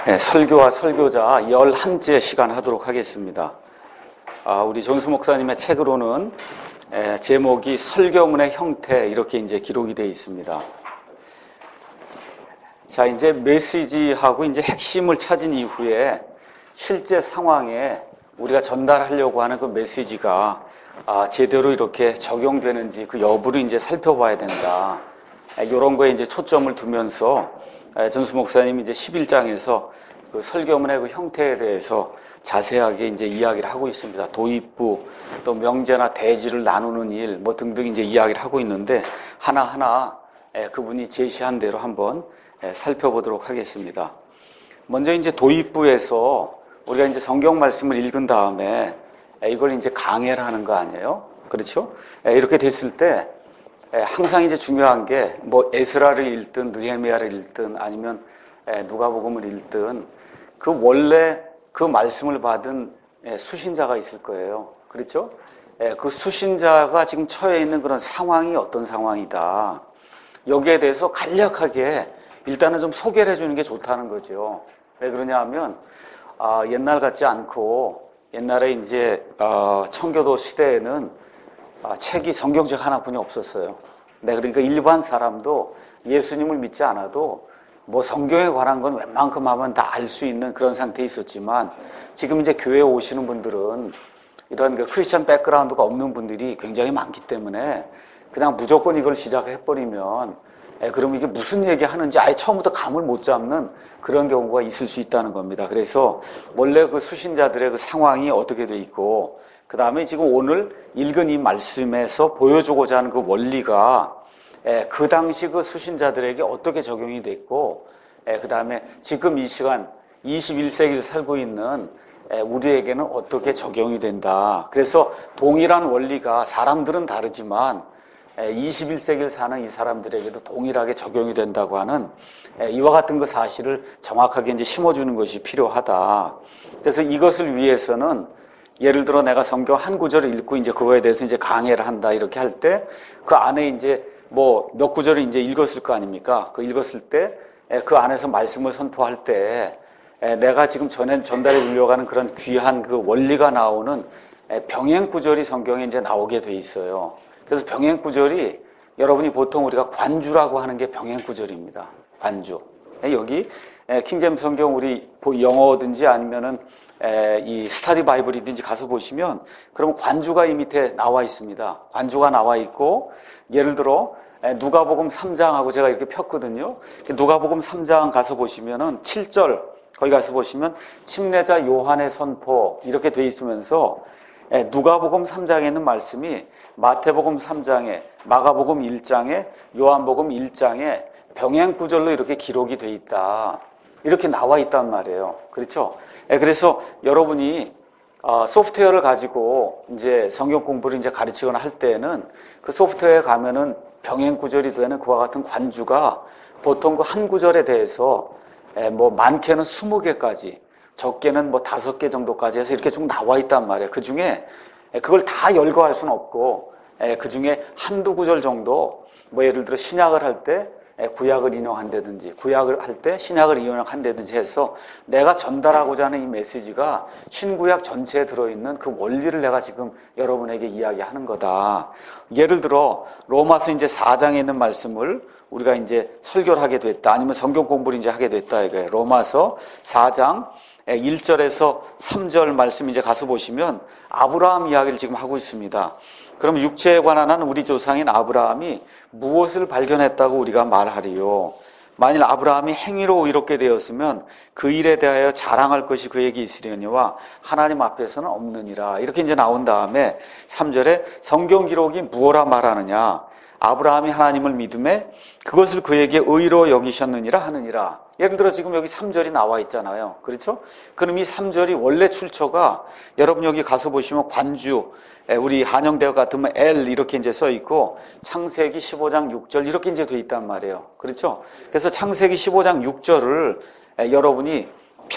설교와 설교자 11째 시간 하도록 하겠습니다. 우리 존수 목사님의 책으로는 제목이 설교문의 형태 이렇게 이제 기록이 되어 있습니다. 자, 이제 메시지하고 이제 핵심을 찾은 이후에 실제 상황에 우리가 전달하려고 하는 그 메시지가 제대로 이렇게 적용되는지 그 여부를 이제 살펴봐야 된다. 이런 거에 이제 초점을 두면서 존수 목사님이 이제 11장에서 그 설교문의 그 형태에 대해서 자세하게 이제 이야기를 하고 있습니다. 도입부, 또 명제나 대지를 나누는 일, 뭐 등등 이제 이야기를 하고 있는데 하나하나 그분이 제시한 대로 한번 살펴보도록 하겠습니다. 먼저 이제 도입부에서 우리가 이제 성경 말씀을 읽은 다음에 이걸 이제 강해를 하는 거 아니에요? 그렇죠? 이렇게 됐을 때 항상 이제 중요한 게 뭐 에스라를 읽든 느헤미야를 읽든 아니면 누가복음을 읽든 그 원래 그 말씀을 받은 수신자가 있을 거예요. 그렇죠? 그 수신자가 지금 처해 있는 그런 상황이 어떤 상황이다. 여기에 대해서 간략하게 일단은 좀 소개를 해주는 게 좋다는 거죠. 왜 그러냐 하면 옛날 같지 않고 옛날에 이제 청교도 시대에는 책이 성경책 하나뿐이 없었어요. 네, 그러니까 일반 사람도 예수님을 믿지 않아도 뭐 성경에 관한 건 웬만큼 하면 다 알 수 있는 그런 상태에 있었지만 지금 이제 교회에 오시는 분들은 이런 그 크리스천 백그라운드가 없는 분들이 굉장히 많기 때문에 그냥 무조건 이걸 시작해버리면 그럼 이게 무슨 얘기 하는지 아예 처음부터 감을 못 잡는 그런 경우가 있을 수 있다는 겁니다. 그래서 원래 그 수신자들의 그 상황이 어떻게 돼 있고 그 다음에 지금 오늘 읽은 이 말씀에서 보여주고자 하는 그 원리가 그 당시 그 수신자들에게 어떻게 적용이 됐고 그 다음에 지금 이 시간 21세기를 살고 있는 우리에게는 어떻게 적용이 된다. 그래서 동일한 원리가 사람들은 다르지만 21세기를 사는 이 사람들에게도 동일하게 적용이 된다고 하는 이와 같은 그 사실을 정확하게 이제 심어주는 것이 필요하다. 그래서 이것을 위해서는 예를 들어 내가 성경 한 구절을 읽고 이제 그거에 대해서 이제 강해를 한다 이렇게 할 때 그 안에 이제 뭐 몇 구절을 이제 읽었을 거 아닙니까? 그 읽었을 때 그 안에서 말씀을 선포할 때 내가 지금 전달해 주려고 하는 그런 귀한 그 원리가 나오는 병행 구절이 성경에 이제 나오게 돼 있어요. 그래서 병행 구절이 여러분이 보통 우리가 관주라고 하는 게 병행 구절입니다. 관주. 여기 킹제임스 성경 우리 영어든지 아니면은 이 스터디 바이블이든지 가서 보시면 그러면 관주가 이 밑에 나와 있습니다. 관주가 나와 있고 예를 들어 누가복음 3장하고 제가 이렇게 폈거든요. 누가복음 3장 가서 보시면은 7절 거기 가서 보시면 침례자 요한의 선포 이렇게 돼 있으면서 누가복음 3장에 있는 말씀이 마태복음 3장에 마가복음 1장에 요한복음 1장에 병행 구절로 이렇게 기록이 돼 있다. 이렇게 나와 있단 말이에요. 그렇죠? 그래서 여러분이 소프트웨어를 가지고 이제 성경 공부를 이제 가르치거나 할 때에는 그 소프트웨어에 가면은 병행 구절이 되는 그와 같은 관주가 보통 그 한 구절에 대해서 뭐 많게는 20개까지 적게는 뭐 5개 정도까지 해서 이렇게 쭉 나와 있단 말이에요. 그 중에 그걸 다 열거할 수는 없고 그 중에 한두 구절 정도 뭐 예를 들어 신약을 할 때 구약을 인용한다든지 구약을 할 때 신약을 인용한다든지 해서 내가 전달하고자 하는 이 메시지가 신구약 전체에 들어있는 그 원리를 내가 지금 여러분에게 이야기하는 거다. 예를 들어 로마서 이제 4장에 있는 말씀을 우리가 이제 설교를 하게 됐다. 아니면 성경 공부를 이제 하게 됐다 이거예요. 로마서 4장 1절에서 3절 말씀 이제 가서 보시면 아브라함 이야기를 지금 하고 있습니다. 그럼 육체에 관한 한 우리 조상인 아브라함이 무엇을 발견했다고 우리가 말하리요? 만일 아브라함이 행위로 의롭게 되었으면 그 일에 대하여 자랑할 것이 그에게 있으려니와 하나님 앞에서는 없느니라. 이렇게 이제 나온 다음에 3절에 성경 기록이 무엇라 말하느냐? 아브라함이 하나님을 믿음에 그것을 그에게 의로 여기셨느니라 하느니라. 예를 들어 지금 여기 3절이 나와 있잖아요. 그렇죠? 그럼 이 3절이 원래 출처가 여러분 여기 가서 보시면 관주, 우리 한영대학 같으면 L 이렇게 이제 써 있고 창세기 15장 6절 이렇게 이제 돼 있단 말이에요. 그렇죠? 그래서 창세기 15장 6절을 여러분이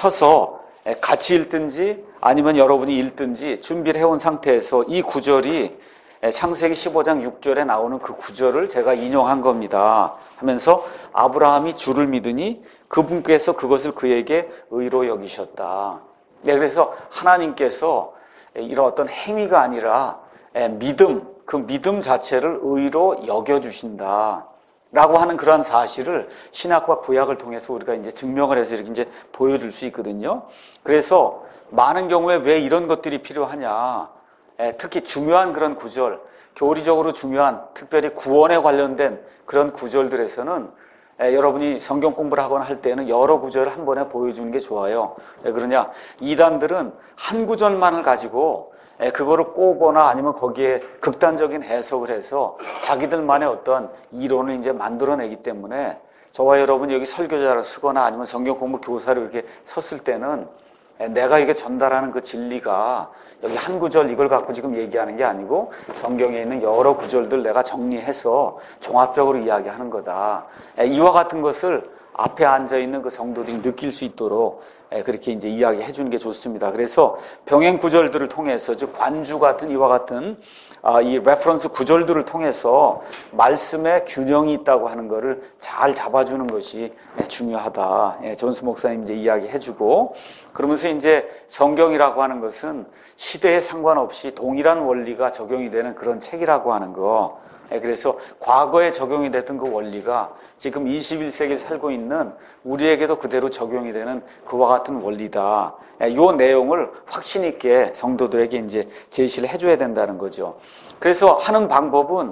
펴서 같이 읽든지 아니면 여러분이 읽든지 준비를 해온 상태에서 이 구절이 창세기 15장 6절에 나오는 그 구절을 제가 인용한 겁니다. 하면서 아브라함이 주를 믿으니 그분께서 그것을 그에게 의로 여기셨다. 네, 그래서 하나님께서 이런 어떤 행위가 아니라 믿음, 그 믿음 자체를 의로 여겨주신다. 라고 하는 그러한 사실을 신약과 구약을 통해서 우리가 이제 증명을 해서 이렇게 이제 보여줄 수 있거든요. 그래서 많은 경우에 왜 이런 것들이 필요하냐. 특히 중요한 그런 구절, 교리적으로 중요한, 특별히 구원에 관련된 그런 구절들에서는 여러분이 성경 공부를 하거나 할 때는 여러 구절을 한 번에 보여주는 게 좋아요. 왜 그러냐? 이단들은 한 구절만을 가지고 그거를 꼬거나 아니면 거기에 극단적인 해석을 해서 자기들만의 어떤 이론을 이제 만들어내기 때문에 저와 여러분이 여기 설교자를 쓰거나 아니면 성경 공부 교사로 이렇게 섰을 때는 내가 이게 전달하는 그 진리가 여기 한 구절 이걸 갖고 지금 얘기하는 게 아니고 성경에 있는 여러 구절들 내가 정리해서 종합적으로 이야기하는 거다. 이와 같은 것을 앞에 앉아있는 그 성도들이 느낄 수 있도록 그렇게 이제 이야기해 주는 게 좋습니다. 그래서 병행 구절들을 통해서, 즉 관주 같은 이와 같은 이 레퍼런스 구절들을 통해서 말씀에 균형이 있다고 하는 것을 잘 잡아주는 것이 중요하다. 존스 목사님 이제 이야기해 주고, 그러면서 이제 성경이라고 하는 것은 시대에 상관없이 동일한 원리가 적용이 되는 그런 책이라고 하는 거. 그래서 과거에 적용이 됐던 그 원리가 지금 21세기를 살고 있는 우리에게도 그대로 적용이 되는 그와 같은 원리다. 이 내용을 확신 있게 성도들에게 이제 제시를 해줘야 된다는 거죠. 그래서 하는 방법은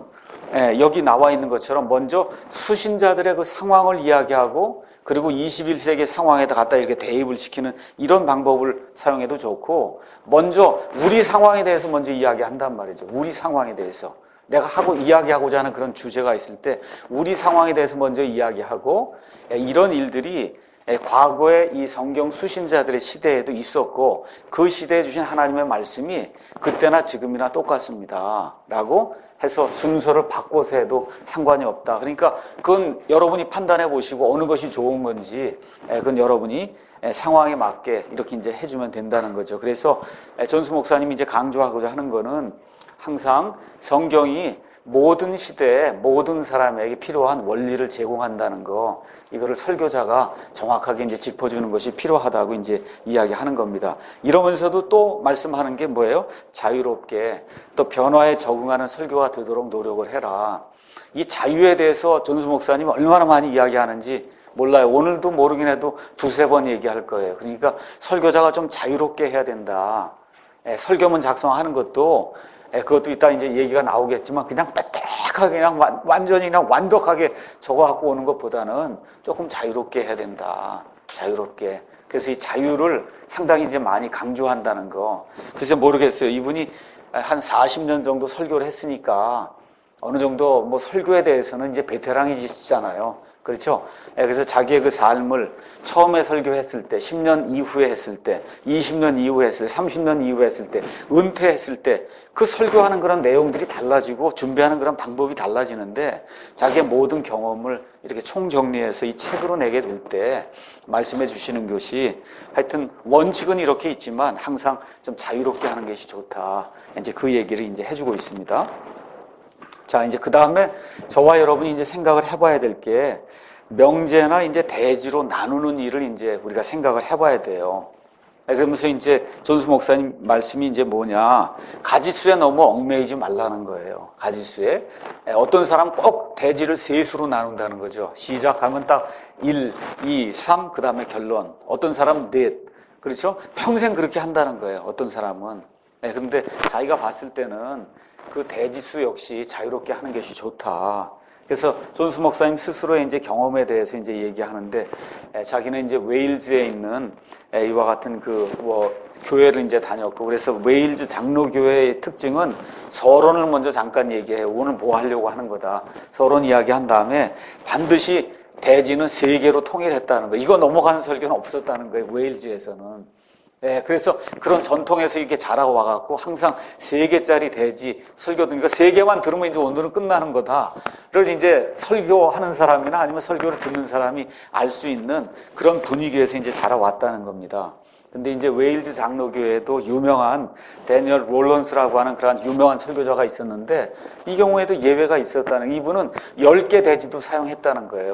여기 나와 있는 것처럼 먼저 수신자들의 그 상황을 이야기하고 그리고 21세기 상황에다 갖다 이렇게 대입을 시키는 이런 방법을 사용해도 좋고, 먼저 우리 상황에 대해서 먼저 이야기한단 말이죠. 우리 상황에 대해서. 내가 이야기하고자 하는 그런 주제가 있을 때 우리 상황에 대해서 먼저 이야기하고, 이런 일들이 과거에 이 성경 수신자들의 시대에도 있었고 그 시대에 주신 하나님의 말씀이 그때나 지금이나 똑같습니다 라고 해서 순서를 바꿔서 해도 상관이 없다. 그러니까 그건 여러분이 판단해 보시고 어느 것이 좋은 건지 그건 여러분이 상황에 맞게 이렇게 이제 해주면 된다는 거죠. 그래서 존스 목사님이 이제 강조하고자 하는 거는 항상 성경이 모든 시대에 모든 사람에게 필요한 원리를 제공한다는 거, 이거를 설교자가 정확하게 이제 짚어주는 것이 필요하다고 이제 이야기하는 겁니다. 이러면서도 또 말씀하는 게 뭐예요? 자유롭게 또 변화에 적응하는 설교가 되도록 노력을 해라. 이 자유에 대해서 존스 목사님이 얼마나 많이 이야기하는지 몰라요. 오늘도 모르긴 해도 두세 번 얘기할 거예요. 그러니까 설교자가 좀 자유롭게 해야 된다. 설교문 작성하는 것도 그것도 이따 이제 얘기가 나오겠지만 그냥 빽빽하게 그냥 완전히 그냥 완벽하게 적어 갖고 오는 것보다는 조금 자유롭게 해야 된다. 자유롭게. 그래서 이 자유를 상당히 이제 많이 강조한다는 거. 그래서 모르겠어요. 이분이 한 40년 정도 설교를 했으니까 어느 정도 뭐 설교에 대해서는 이제 베테랑이시잖아요. 그렇죠? 그래서 자기의 그 삶을 처음에 설교했을 때, 10년 이후에 했을 때, 20년 이후에 했을 때, 30년 이후에 했을 때, 은퇴했을 때, 그 설교하는 그런 내용들이 달라지고 준비하는 그런 방법이 달라지는데 자기의 모든 경험을 이렇게 총정리해서 이 책으로 내게 될 때 말씀해 주시는 것이 하여튼 원칙은 이렇게 있지만 항상 좀 자유롭게 하는 것이 좋다. 이제 그 얘기를 이제 해주고 있습니다. 자, 이제 그 다음에 저와 여러분이 이제 생각을 해봐야 될 게 명제나 이제 대지로 나누는 일을 이제 우리가 생각을 해봐야 돼요. 그러면서 이제 존스 목사님 말씀이 이제 뭐냐. 가지수에 너무 얽매이지 말라는 거예요. 가지수에. 어떤 사람 꼭 대지를 세수로 나눈다는 거죠. 시작하면 딱 1, 2, 3, 그 다음에 결론. 어떤 사람은 넷. 그렇죠? 평생 그렇게 한다는 거예요. 어떤 사람은. 그런데 자기가 봤을 때는 그 대지수 역시 자유롭게 하는 것이 좋다. 그래서 존스 목사님 스스로의 이제 경험에 대해서 이제 얘기하는데, 자기는 이제 웨일즈에 있는 이와 같은 교회를 이제 다녔고, 그래서 웨일즈 장로교회의 특징은 서론을 먼저 잠깐 얘기해요. 오늘 뭐 하려고 하는 거다. 서론 이야기한 다음에 반드시 대지는 3개로 통일했다는 거예요. 이거 넘어가는 설교는 없었다는 거예요. 웨일즈에서는. 그래서 그런 전통에서 이렇게 자라고 와갖고 항상 3개짜리 대지 설교, 그러니까 3개만 들으면 이제 오늘은 끝나는 거다를 이제 설교하는 사람이나 아니면 설교를 듣는 사람이 알 수 있는 그런 분위기에서 이제 자라왔다는 겁니다. 근데 이제 웨일즈 장로교회에도 유명한 데니얼 롤런스라고 하는 그런 유명한 설교자가 있었는데 이 경우에도 예외가 있었다는, 이분은 10개 대지도 사용했다는 거예요.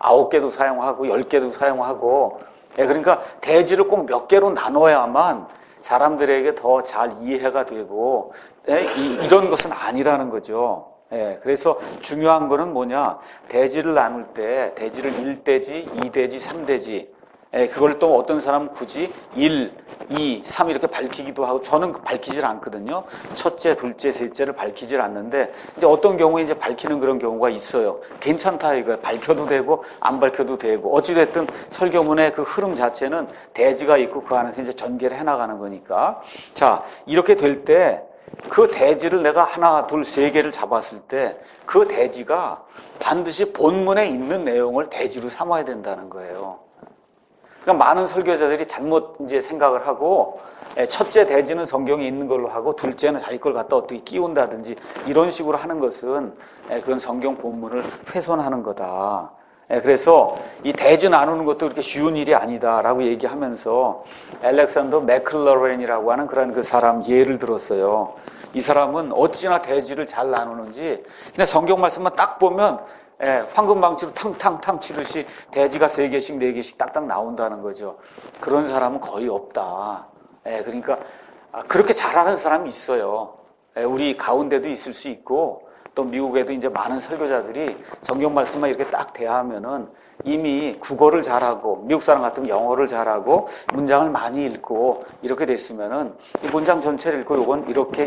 9개도 사용하고 10개도 사용하고. 그러니까 대지를 꼭 몇 개로 나눠야만 사람들에게 더 잘 이해가 되고 이런 것은 아니라는 거죠. 그래서 중요한 거는 뭐냐, 대지를 나눌 때 대지를 1대지, 2대지, 3대지, 그걸 또 어떤 사람은 굳이 1, 2, 3 이렇게 밝히기도 하고, 저는 밝히질 않거든요. 첫째, 둘째, 셋째를 밝히질 않는데, 이제 어떤 경우에 이제 밝히는 그런 경우가 있어요. 괜찮다 이거예요. 밝혀도 되고 안 밝혀도 되고, 어찌됐든 설교문의 그 흐름 자체는 대지가 있고 그 안에서 이제 전개를 해나가는 거니까. 자, 이렇게 될 때 그 대지를 내가 하나, 둘, 세 개를 잡았을 때 그 대지가 반드시 본문에 있는 내용을 대지로 삼아야 된다는 거예요. 그러니까 많은 설교자들이 잘못 이제 생각을 하고, 첫째 대지는 성경에 있는 걸로 하고 둘째는 자기 걸 갖다 어떻게 끼운다든지 이런 식으로 하는 것은 그건 성경 본문을 훼손하는 거다. 그래서 이 대지 나누는 것도 그렇게 쉬운 일이 아니다라고 얘기하면서 알렉산더 맥클러렌이라고 하는 그런 그 사람 예를 들었어요. 이 사람은 어찌나 대지를 잘 나누는지 그냥 성경 말씀만 딱 보면 황금망치로 탕탕탕 치듯이 대지가 3개씩 4개씩 딱딱 나온다는 거죠. 그런 사람은 거의 없다. 그러니까 그렇게 잘하는 사람이 있어요. 우리 가운데도 있을 수 있고, 또 미국에도 이제 많은 설교자들이 성경 말씀만 이렇게 딱 대하면은 이미 국어를 잘하고, 미국 사람 같으면 영어를 잘하고 문장을 많이 읽고 이렇게 됐으면은 이 문장 전체를 읽고 요건 이렇게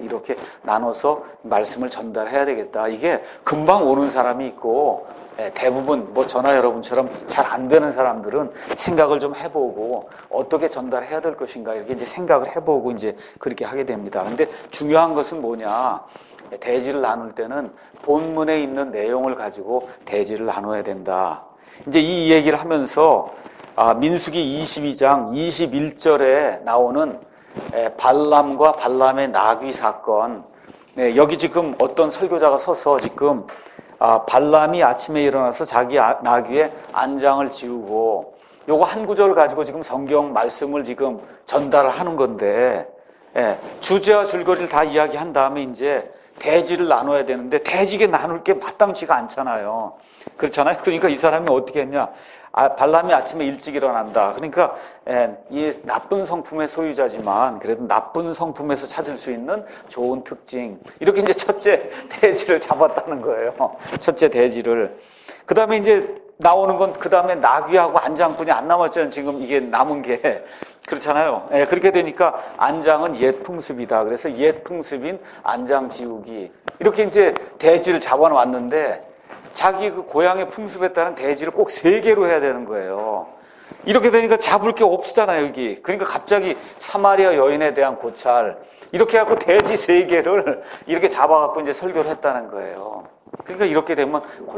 나눠서 말씀을 전달해야 되겠다. 이게 금방 오는 사람이 있고, 대부분 뭐 저나 여러분처럼 잘 안 되는 사람들은 생각을 좀 해보고 어떻게 전달해야 될 것인가 이렇게 이제 생각을 해보고 이제 그렇게 하게 됩니다. 근데 중요한 것은 뭐냐? 대지를 나눌 때는 본문에 있는 내용을 가지고 대지를 나눠야 된다. 이제 이 얘기를 하면서 민수기 22장 21절에 나오는 발람과 발람의 나귀 사건, 여기 지금 어떤 설교자가 서서 지금 발람이 아침에 일어나서 자기 나귀의 안장을 지우고, 요거 한 구절 가지고 지금 성경 말씀을 지금 전달을 하는 건데, 주제와 줄거리를 다 이야기한 다음에 이제 대지를 나눠야 되는데 대지게 나눌 게 마땅치가 않잖아요. 그렇잖아요. 그러니까 이 사람이 어떻게 했냐? 발람이 아침에 일찍 일어난다. 그러니까 이 나쁜 성품의 소유자지만 그래도 나쁜 성품에서 찾을 수 있는 좋은 특징, 이렇게 이제 첫째 대지를 잡았다는 거예요. 첫째 대지를. 그 다음에 이제 나오는 건 그 다음에 나귀하고 안장뿐이 안 남았잖아요. 지금 이게 남은 게. 그렇잖아요. 그렇게 되니까 안장은 옛 풍습이다. 그래서 옛 풍습인 안장 지우기. 이렇게 이제 대지를 잡아놨는데 자기 그 고향의 풍습에 따른 대지를 꼭 3개로 해야 되는 거예요. 이렇게 되니까 잡을 게 없잖아요, 여기. 그러니까 갑자기 사마리아 여인에 대한 고찰. 이렇게 해갖고 대지 3개를 이렇게 잡아갖고 이제 설교를 했다는 거예요. 그러니까 이렇게 되면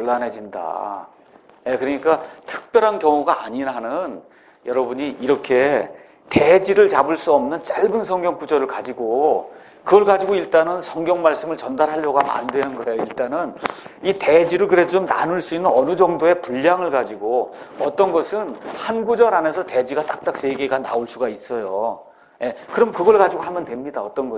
곤란해진다. 그러니까 특별한 경우가 아닌 한은 여러분이 이렇게 대지를 잡을 수 없는 짧은 성경 구절을 가지고 그걸 가지고 일단은 성경 말씀을 전달하려고 하면 안 되는 거예요. 일단은 이 대지를 그래도 좀 나눌 수 있는 어느 정도의 분량을 가지고, 어떤 것은 한 구절 안에서 대지가 딱딱 3개가 나올 수가 있어요. 그럼 그걸 가지고 하면 됩니다. 어떤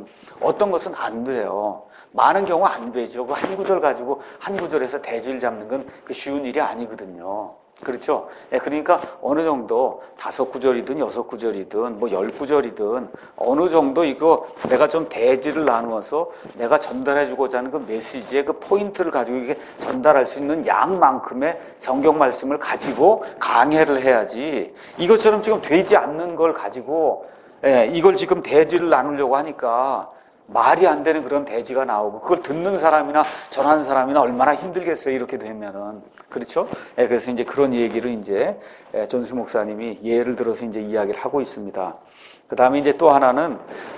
것은 안 돼요. 많은 경우 안 되죠. 그 한 구절 가지고 한 구절에서 대지를 잡는 건 쉬운 일이 아니거든요. 그렇죠? 그러니까 어느 정도 5구절이든 6구절이든 뭐 10구절이든 어느 정도 이거 내가 좀 대지를 나누어서 내가 전달해주고자 하는 그 메시지의 그 포인트를 가지고 이게 전달할 수 있는 양만큼의 성경 말씀을 가지고 강해를 해야지, 이것처럼 지금 되지 않는 걸 가지고 이걸 지금 대지를 나누려고 하니까 말이 안 되는 그런 대지가 나오고, 그걸 듣는 사람이나 전하는 사람이나 얼마나 힘들겠어요, 이렇게 되면은. 그렇죠? 그래서 이제 그런 얘기를 이제 존수 목사님이 예를 들어서 이제 이야기를 하고 있습니다. 그 다음에 이제 또 하나는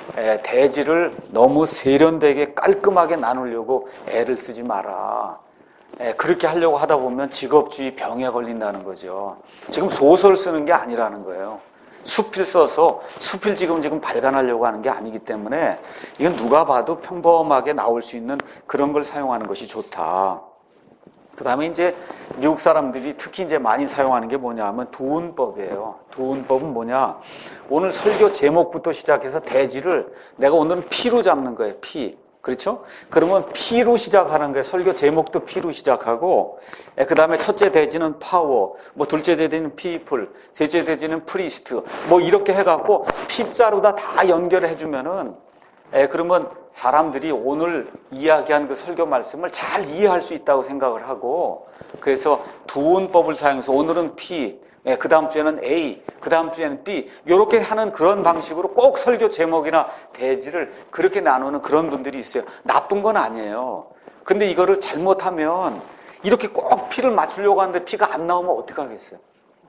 대지를 너무 세련되게 깔끔하게 나누려고 애를 쓰지 마라. 그렇게 하려고 하다 보면 직업주의 병에 걸린다는 거죠. 지금 소설 쓰는 게 아니라는 거예요. 수필 써서 수필 지금 발간하려고 하는 게 아니기 때문에 이건 누가 봐도 평범하게 나올 수 있는 그런 걸 사용하는 것이 좋다. 그 다음에 이제 미국 사람들이 특히 이제 많이 사용하는 게 뭐냐 하면 두운법이에요. 두운법은 뭐냐? 오늘 설교 제목부터 시작해서 대지를 내가 오늘은 피로 잡는 거예요. 피. 그렇죠? 그러면 P로 시작하는 거예요. 설교 제목도 P로 시작하고, 그 다음에 첫째 대지는 파워, 뭐 둘째 대지는 people, 셋째 대지는 priest, 뭐 이렇게 해갖고 P자로 다 연결을 해주면은, 그러면 사람들이 오늘 이야기한 그 설교 말씀을 잘 이해할 수 있다고 생각을 하고, 그래서 두운법을 사용해서 오늘은 P, 그 다음 주에는 A, 그 다음 주에는 B, 이렇게 하는 그런 방식으로 꼭 설교 제목이나 대지를 그렇게 나누는 그런 분들이 있어요. 나쁜 건 아니에요. 근데 이거를 잘못하면 이렇게 꼭 P를 맞추려고 하는데 P가 안 나오면 어떡하겠어요?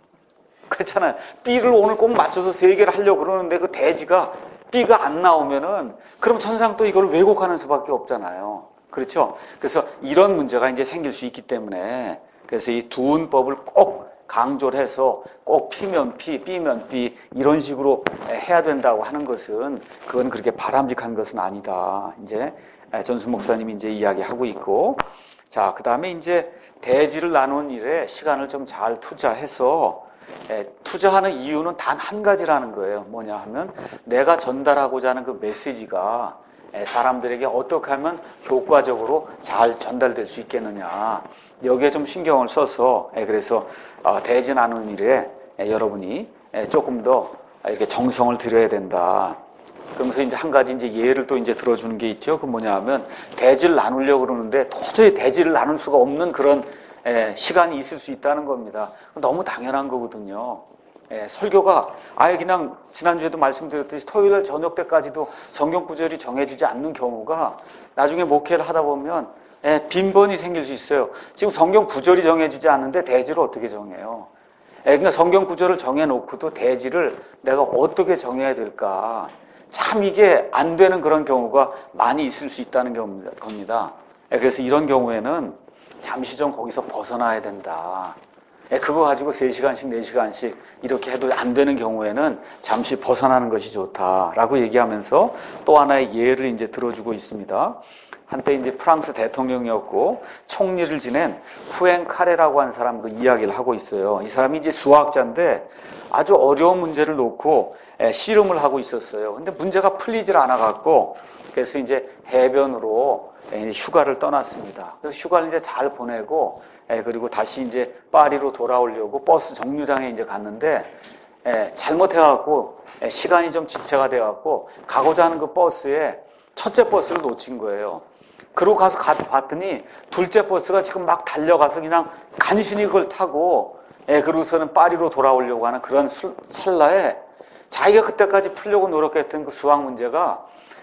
그렇잖아요. B를 오늘 꼭 맞춰서 3개를 하려고 그러는데 그 대지가 B가 안 나오면은 그럼 천상 또 이걸 왜곡하는 수밖에 없잖아요. 그렇죠? 그래서 이런 문제가 이제 생길 수 있기 때문에 그래서 이 두운법을 꼭 강조를 해서 꼭 P면 P, B면 B 이런 식으로 해야 된다고 하는 것은 그건 그렇게 바람직한 것은 아니다. 이제 전수 목사님이 이제 이야기하고 있고, 자, 그 다음에 이제 대지를 나누는 일에 시간을 좀 잘 투자해서 투자하는 이유는 단 한 가지라는 거예요. 뭐냐 하면 내가 전달하고자 하는 그 메시지가 사람들에게 어떻게 하면 효과적으로 잘 전달될 수 있겠느냐. 여기에 좀 신경을 써서 그래서 대지 나누는 일에 여러분이 조금 더 이렇게 정성을 들여야 된다. 그러면서 이제 한 가지 이제 예를 또 이제 들어주는 게 있죠. 그 뭐냐 하면 대지를 나누려고 그러는데 도저히 대지를 나눌 수가 없는 그런 시간이 있을 수 있다는 겁니다. 너무 당연한 거거든요. 설교가 아예 그냥 지난주에도 말씀드렸듯이 토요일 저녁 때까지도 성경 구절이 정해지지 않는 경우가 나중에 목회를 하다 보면 빈번히 생길 수 있어요. 지금 성경 구절이 정해지지 않는데 대지를 어떻게 정해요? 그러니까 성경 구절을 정해놓고도 대지를 내가 어떻게 정해야 될까? 참 이게 안 되는 그런 경우가 많이 있을 수 있다는 겁니다. 그래서 이런 경우에는 잠시 좀 거기서 벗어나야 된다. 그거 가지고 3시간씩, 4시간씩 이렇게 해도 안 되는 경우에는 잠시 벗어나는 것이 좋다라고 얘기하면서 또 하나의 예를 이제 들어주고 있습니다. 한때 이제 프랑스 대통령이었고 총리를 지낸 푸엥카레라고 하는 사람 그 이야기를 하고 있어요. 이 사람이 이제 수학자인데 아주 어려운 문제를 놓고 씨름을 하고 있었어요. 근데 문제가 풀리질 않아갖고 그래서 이제 해변으로 휴가를 떠났습니다. 그래서 휴가를 이제 잘 보내고 그리고 다시 이제 파리로 돌아오려고 버스 정류장에 이제 갔는데 잘못해갖고 시간이 좀 지체가 돼갖고 가고자 하는 그 버스에 첫째 버스를 놓친 거예요. 그러고 가서 봤더니 둘째 버스가 지금 막 달려가서 그냥 간신히 그걸 타고 그러고서는 파리로 돌아오려고 하는 그런 찰나에 자기가 그때까지 풀려고 노력했던 그 수학 문제가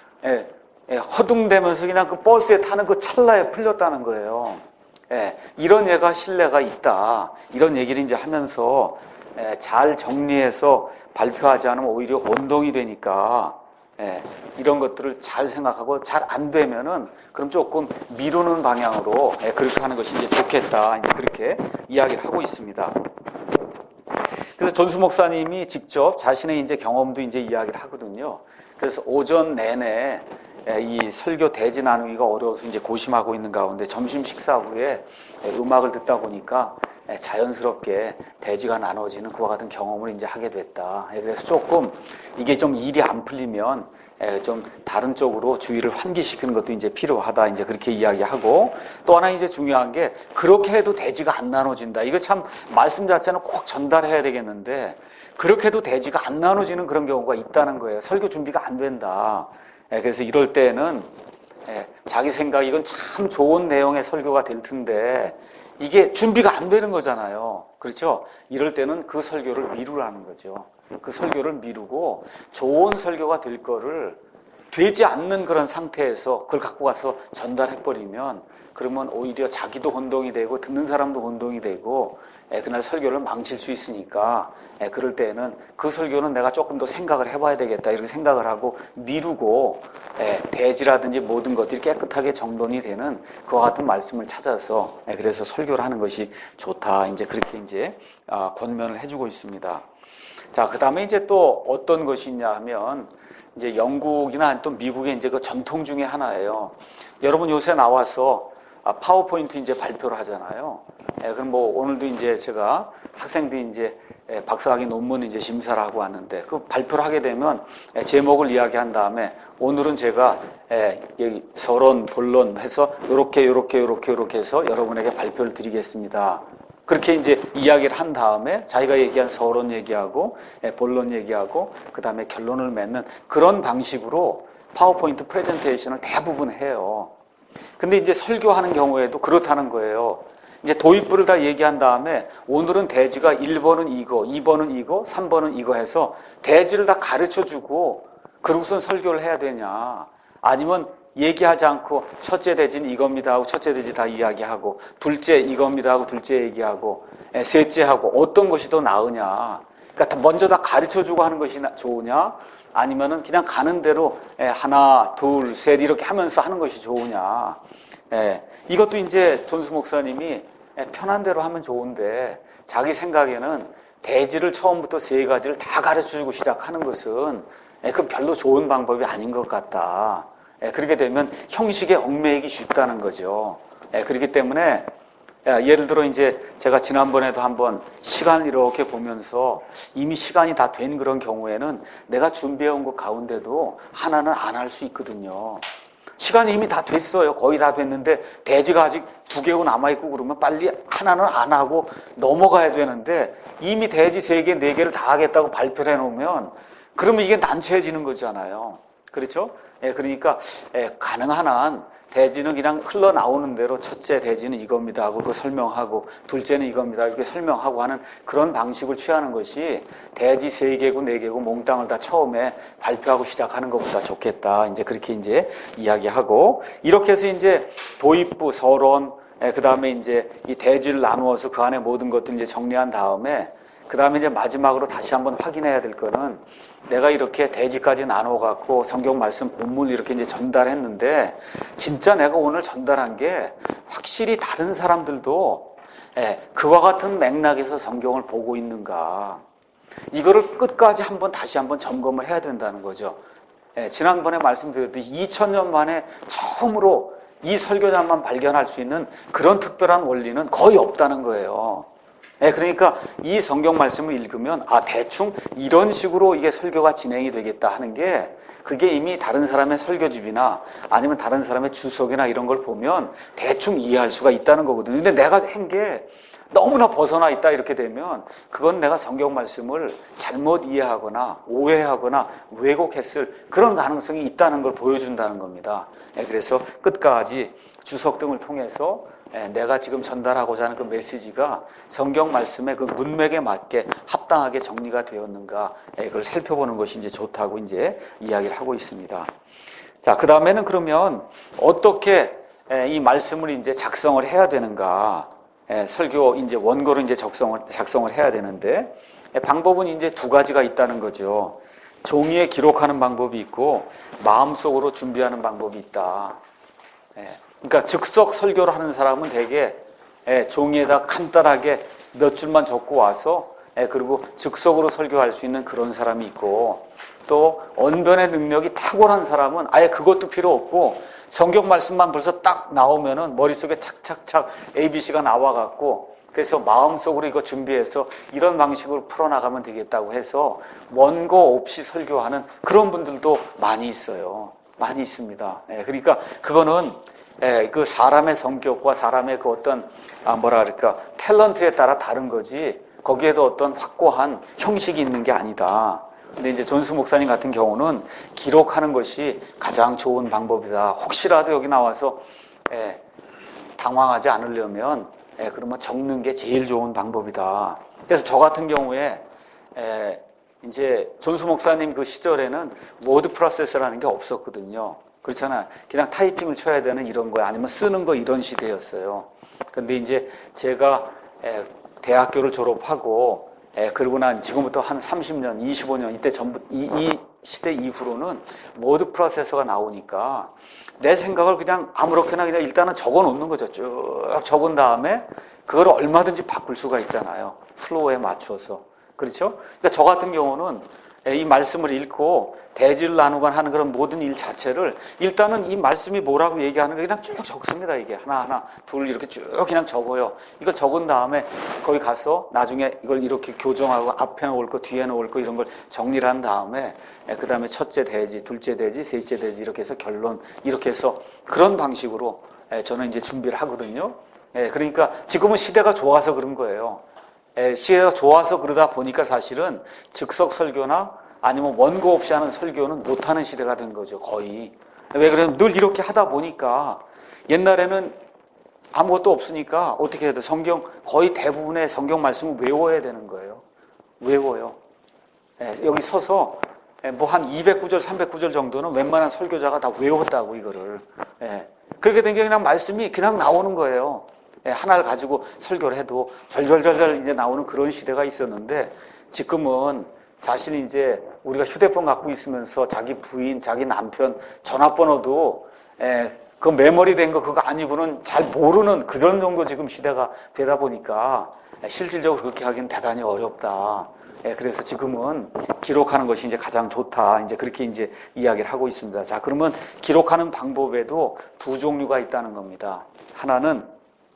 허둥대면서 그냥 그 버스에 타는 그 찰나에 풀렸다는 거예요. 이런 예가 신뢰가 있다. 이런 얘기를 이제 하면서 잘 정리해서 발표하지 않으면 오히려 혼동이 되니까 이런 것들을 잘 생각하고 잘 안 되면은 그럼 조금 미루는 방향으로 그렇게 하는 것이 이제 좋겠다. 이제 그렇게 이야기를 하고 있습니다. 그래서 전수 목사님이 직접 자신의 이제 경험도 이제 이야기를 하거든요. 그래서 오전 내내 이 설교 대지 나누기가 어려워서 이제 고심하고 있는 가운데 점심 식사 후에 음악을 듣다 보니까 자연스럽게 대지가 나눠지는 그와 같은 경험을 이제 하게 됐다. 그래서 조금 이게 좀 일이 안 풀리면 좀 다른 쪽으로 주의를 환기시키는 것도 이제 필요하다. 이제 그렇게 이야기하고 또 하나 이제 중요한 게 그렇게 해도 대지가 안 나눠진다. 이거 참 말씀 자체는 꼭 전달해야 되겠는데 그렇게 해도 대지가 안 나눠지는 그런 경우가 있다는 거예요. 설교 준비가 안 된다. 그래서 이럴 때는 자기 생각 이건 참 좋은 내용의 설교가 될 텐데 이게 준비가 안 되는 거잖아요. 그렇죠? 이럴 때는 그 설교를 미루라는 거죠. 그 설교를 미루고 좋은 설교가 될 거를 되지 않는 그런 상태에서 그걸 갖고 가서 전달해버리면 그러면 오히려 자기도 혼동이 되고 듣는 사람도 혼동이 되고 그날 설교를 망칠 수 있으니까 그럴 때는 그 설교는 내가 조금 더 생각을 해봐야 되겠다 이렇게 생각을 하고 미루고 대지라든지 모든 것들이 깨끗하게 정돈이 되는 그와 같은 말씀을 찾아서 그래서 설교를 하는 것이 좋다 이제 그렇게 이제 권면을 해주고 있습니다. 자, 그 다음에 이제 또 어떤 것이 있냐 하면 이제 영국이나 또 미국의 이제 그 전통 중에 하나예요. 여러분 요새 나와서 파워포인트 이제 발표를 하잖아요. 그럼 뭐 오늘도 이제 제가 학생들이 이제 박사학위 논문 이제 심사를 하고 왔는데 그 발표를 하게 되면 제목을 이야기한 다음에 오늘은 제가 여기 서론, 본론 해서 요렇게 해서 여러분에게 발표를 드리겠습니다. 그렇게 이제 이야기를 한 다음에 자기가 얘기한 서론 얘기하고 본론 얘기하고 그 다음에 결론을 맺는 그런 방식으로 파워포인트 프레젠테이션을 대부분 해요. 근데 이제 설교하는 경우에도 그렇다는 거예요. 이제 도입부를 다 얘기한 다음에 오늘은 대지가 1번은 이거, 2번은 이거, 3번은 이거 해서 대지를 다 가르쳐주고 그러고선 설교를 해야 되냐. 아니면 얘기하지 않고 첫째 대지는 이겁니다 하고 첫째 대지 다 이야기하고 둘째 이겁니다 하고 둘째 얘기하고 셋째 하고 어떤 것이 더 나으냐. 그러니까 먼저 다 가르쳐주고 하는 것이 좋으냐. 아니면은 그냥 가는 대로 하나, 둘, 셋 이렇게 하면서 하는 것이 좋으냐. 이것도 이제 존수 목사님이 편한 대로 하면 좋은데 자기 생각에는 대지를 처음부터 세 가지를 다 가르쳐주고 시작하는 것은 그 별로 좋은 방법이 아닌 것 같다. 그렇게 되면 형식에 얽매이기 쉽다는 거죠. 그렇기 때문에 예를 들어 이제 제가 지난번에도 한번 시간을 이렇게 보면서 이미 시간이 다 된 그런 경우에는 내가 준비해온 것 가운데도 하나는 안 할 수 있거든요. 시간이 이미 다 됐어요. 거의 다 됐는데 대지가 아직 2개고 남아있고 그러면 빨리 하나는 안 하고 넘어가야 되는데 이미 대지 3개, 4개를 다 하겠다고 발표를 해놓으면 그러면 이게 난처해지는 거잖아요. 그렇죠? 그러니까 가능한 한 대지는 그냥 흘러나오는 대로 첫째 대지는 이겁니다 하고 그 설명하고 둘째는 이겁니다 이렇게 설명하고 하는 그런 방식을 취하는 것이 대지 3개고 4개고 몽땅을 다 처음에 발표하고 시작하는 것보다 좋겠다. 이제 그렇게 이제 이야기하고 이렇게 해서 이제 도입부, 서론, 그 다음에 이제 이 대지를 나누어서 그 안에 모든 것들 이제 정리한 다음에 그 다음에 이제 마지막으로 다시 한번 확인해야 될 거는 내가 이렇게 대지까지 나눠갖고 성경 말씀 본문 이렇게 이제 전달했는데 진짜 내가 오늘 전달한 게 확실히 다른 사람들도 그와 같은 맥락에서 성경을 보고 있는가. 이거를 끝까지 다시 한번 점검을 해야 된다는 거죠. 지난번에 말씀드렸듯이 2000년 만에 처음으로 이 설교자만 발견할 수 있는 그런 특별한 원리는 거의 없다는 거예요. 그러니까 이 성경 말씀을 읽으면 대충 이런 식으로 이게 설교가 진행이 되겠다 하는 게 그게 이미 다른 사람의 설교집이나 아니면 다른 사람의 주석이나 이런 걸 보면 대충 이해할 수가 있다는 거거든요. 근데 내가 한 게 너무나 벗어나 있다 이렇게 되면 그건 내가 성경 말씀을 잘못 이해하거나 오해하거나 왜곡했을 그런 가능성이 있다는 걸 보여준다는 겁니다. 그래서 끝까지 주석 등을 통해서 내가 지금 전달하고자 하는 그 메시지가 성경 말씀의 그 문맥에 맞게 합당하게 정리가 되었는가, 그걸 살펴보는 것이 이제 좋다고 이제 이야기를 하고 있습니다. 자, 그 다음에는 그러면 어떻게 이 말씀을 이제 작성을 해야 되는가, 설교 이제 원고를 이제 작성을 해야 되는데, 방법은 이제 2가지가 있다는 거죠. 종이에 기록하는 방법이 있고, 마음속으로 준비하는 방법이 있다. 그러니까 즉석 설교를 하는 사람은 대개 종이에다 간단하게 몇 줄만 적고 와서 그리고 즉석으로 설교할 수 있는 그런 사람이 있고 또 언변의 능력이 탁월한 사람은 아예 그것도 필요 없고 성경 말씀만 벌써 딱 나오면은 머릿속에 착착착 ABC가 나와갖고 그래서 마음속으로 이거 준비해서 이런 방식으로 풀어나가면 되겠다고 해서 원고 없이 설교하는 그런 분들도 많이 있어요. 많이 있습니다. 그러니까 그거는 그 사람의 성격과 사람의 그 어떤 탤런트에 따라 다른 거지 거기에도 어떤 확고한 형식이 있는 게 아니다. 근데 이제 존수 목사님 같은 경우는 기록하는 것이 가장 좋은 방법이다. 혹시라도 여기 나와서 당황하지 않으려면 그러면 적는 게 제일 좋은 방법이다. 그래서 저 같은 경우에 이제 존수 목사님 그 시절에는 워드 프로세서라는 게 없었거든요. 그렇잖아요. 그냥 타이핑을 쳐야 되는 이런 거야. 아니면 쓰는 거 이런 시대였어요. 근데 이제 제가 대학교를 졸업하고 그러고 난 지금부터 한 30년, 25년 이때 전부 이 시대 이후로는 워드 프로세서가 나오니까 내 생각을 그냥 아무렇게나 그냥 일단은 적어 놓는 거죠. 쭉 적은 다음에 그걸 얼마든지 바꿀 수가 있잖아요. 플로우에 맞춰서. 그렇죠? 그러니까 저 같은 경우는 이 말씀을 읽고 대지를 나누거나 하는 그런 모든 일 자체를 일단은 이 말씀이 뭐라고 얘기하는 거 그냥 쭉 적습니다. 이게 하나하나 둘 이렇게 쭉 그냥 적어요. 이걸 적은 다음에 거기 가서 나중에 이걸 이렇게 교정하고 앞에 놓을 거 뒤에 놓을 거 이런 걸 정리를 한 다음에 그 다음에 첫째 대지, 둘째 대지, 셋째 대지 이렇게 해서 결론 이렇게 해서 그런 방식으로 저는 이제 준비를 하거든요. 그러니까 지금은 시대가 좋아서 그런 거예요. 시대가 좋아서 그러다 보니까 사실은 즉석 설교나 아니면 원고 없이 하는 설교는 못하는 시대가 된 거죠, 거의. 왜 그러냐면 늘 이렇게 하다 보니까 옛날에는 아무것도 없으니까 어떻게 해야 돼? 성경, 거의 대부분의 성경 말씀을 외워야 되는 거예요. 외워요. 여기 서서 뭐 한 200구절, 300구절 정도는 웬만한 설교자가 다 외웠다고, 이거를. 그렇게 된 게 그냥 말씀이 그냥 나오는 거예요. 하나를 가지고 설교를 해도 절절절절 이제 나오는 그런 시대가 있었는데 지금은 사실 이제 우리가 휴대폰 갖고 있으면서 자기 부인, 자기 남편 전화번호도 그 메모리 된 거 그거 아니고는 잘 모르는 그런 정도 지금 시대가 되다 보니까 실질적으로 그렇게 하기는 대단히 어렵다. 그래서 지금은 기록하는 것이 이제 가장 좋다. 이제 그렇게 이제 이야기를 하고 있습니다. 자, 그러면 기록하는 방법에도 두 종류가 있다는 겁니다. 하나는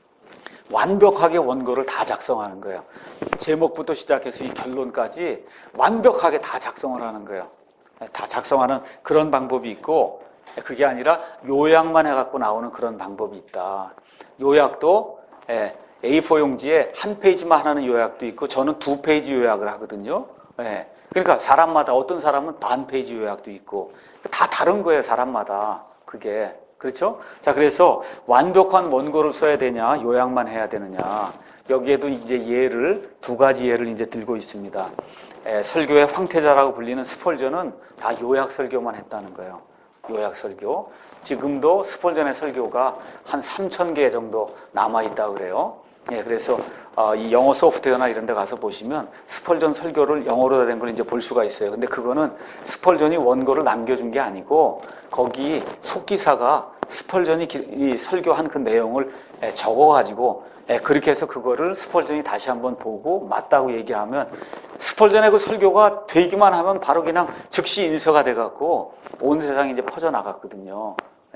완벽하게 원고를 다 작성하는 거예요. 제목부터 시작해서 이 결론까지 완벽하게 다 작성을 하는 거예요. 다 작성하는 그런 방법이 있고, 그게 아니라 요약만 해갖고 나오는 그런 방법이 있다. 요약도 A4 용지에 한 페이지만 하는 요약도 있고, 저는 2페이지 요약을 하거든요. 그러니까 사람마다, 어떤 사람은 반 페이지 요약도 있고, 다 다른 거예요, 사람마다. 그게. 그렇죠? 자, 그래서 완벽한 원고를 써야 되냐, 요약만 해야 되느냐. 여기에도 이제 예를, 두 가지 예를 이제 들고 있습니다. 설교의 황태자라고 불리는 스펄전은 다 요약 설교만 했다는 거예요. 요약 설교. 지금도 스펄전의 설교가 한 3,000개 정도 남아있다고 그래요. 그래서 이 영어 소프트웨어나 이런 데 가서 보시면 스펄전 설교를 영어로 된 걸 이제 볼 수가 있어요. 근데 그거는 스펄전이 원고를 남겨준 게 아니고 거기 속기사가 스펄전이 이 설교한 그 내용을 적어가지고 그렇게 해서 그거를 스펄전이 다시 한번 보고 맞다고 얘기하면 스펄전의 그 설교가 되기만 하면 바로 그냥 즉시 인쇄가 돼갖고 온 세상에 이제 퍼져나갔거든요.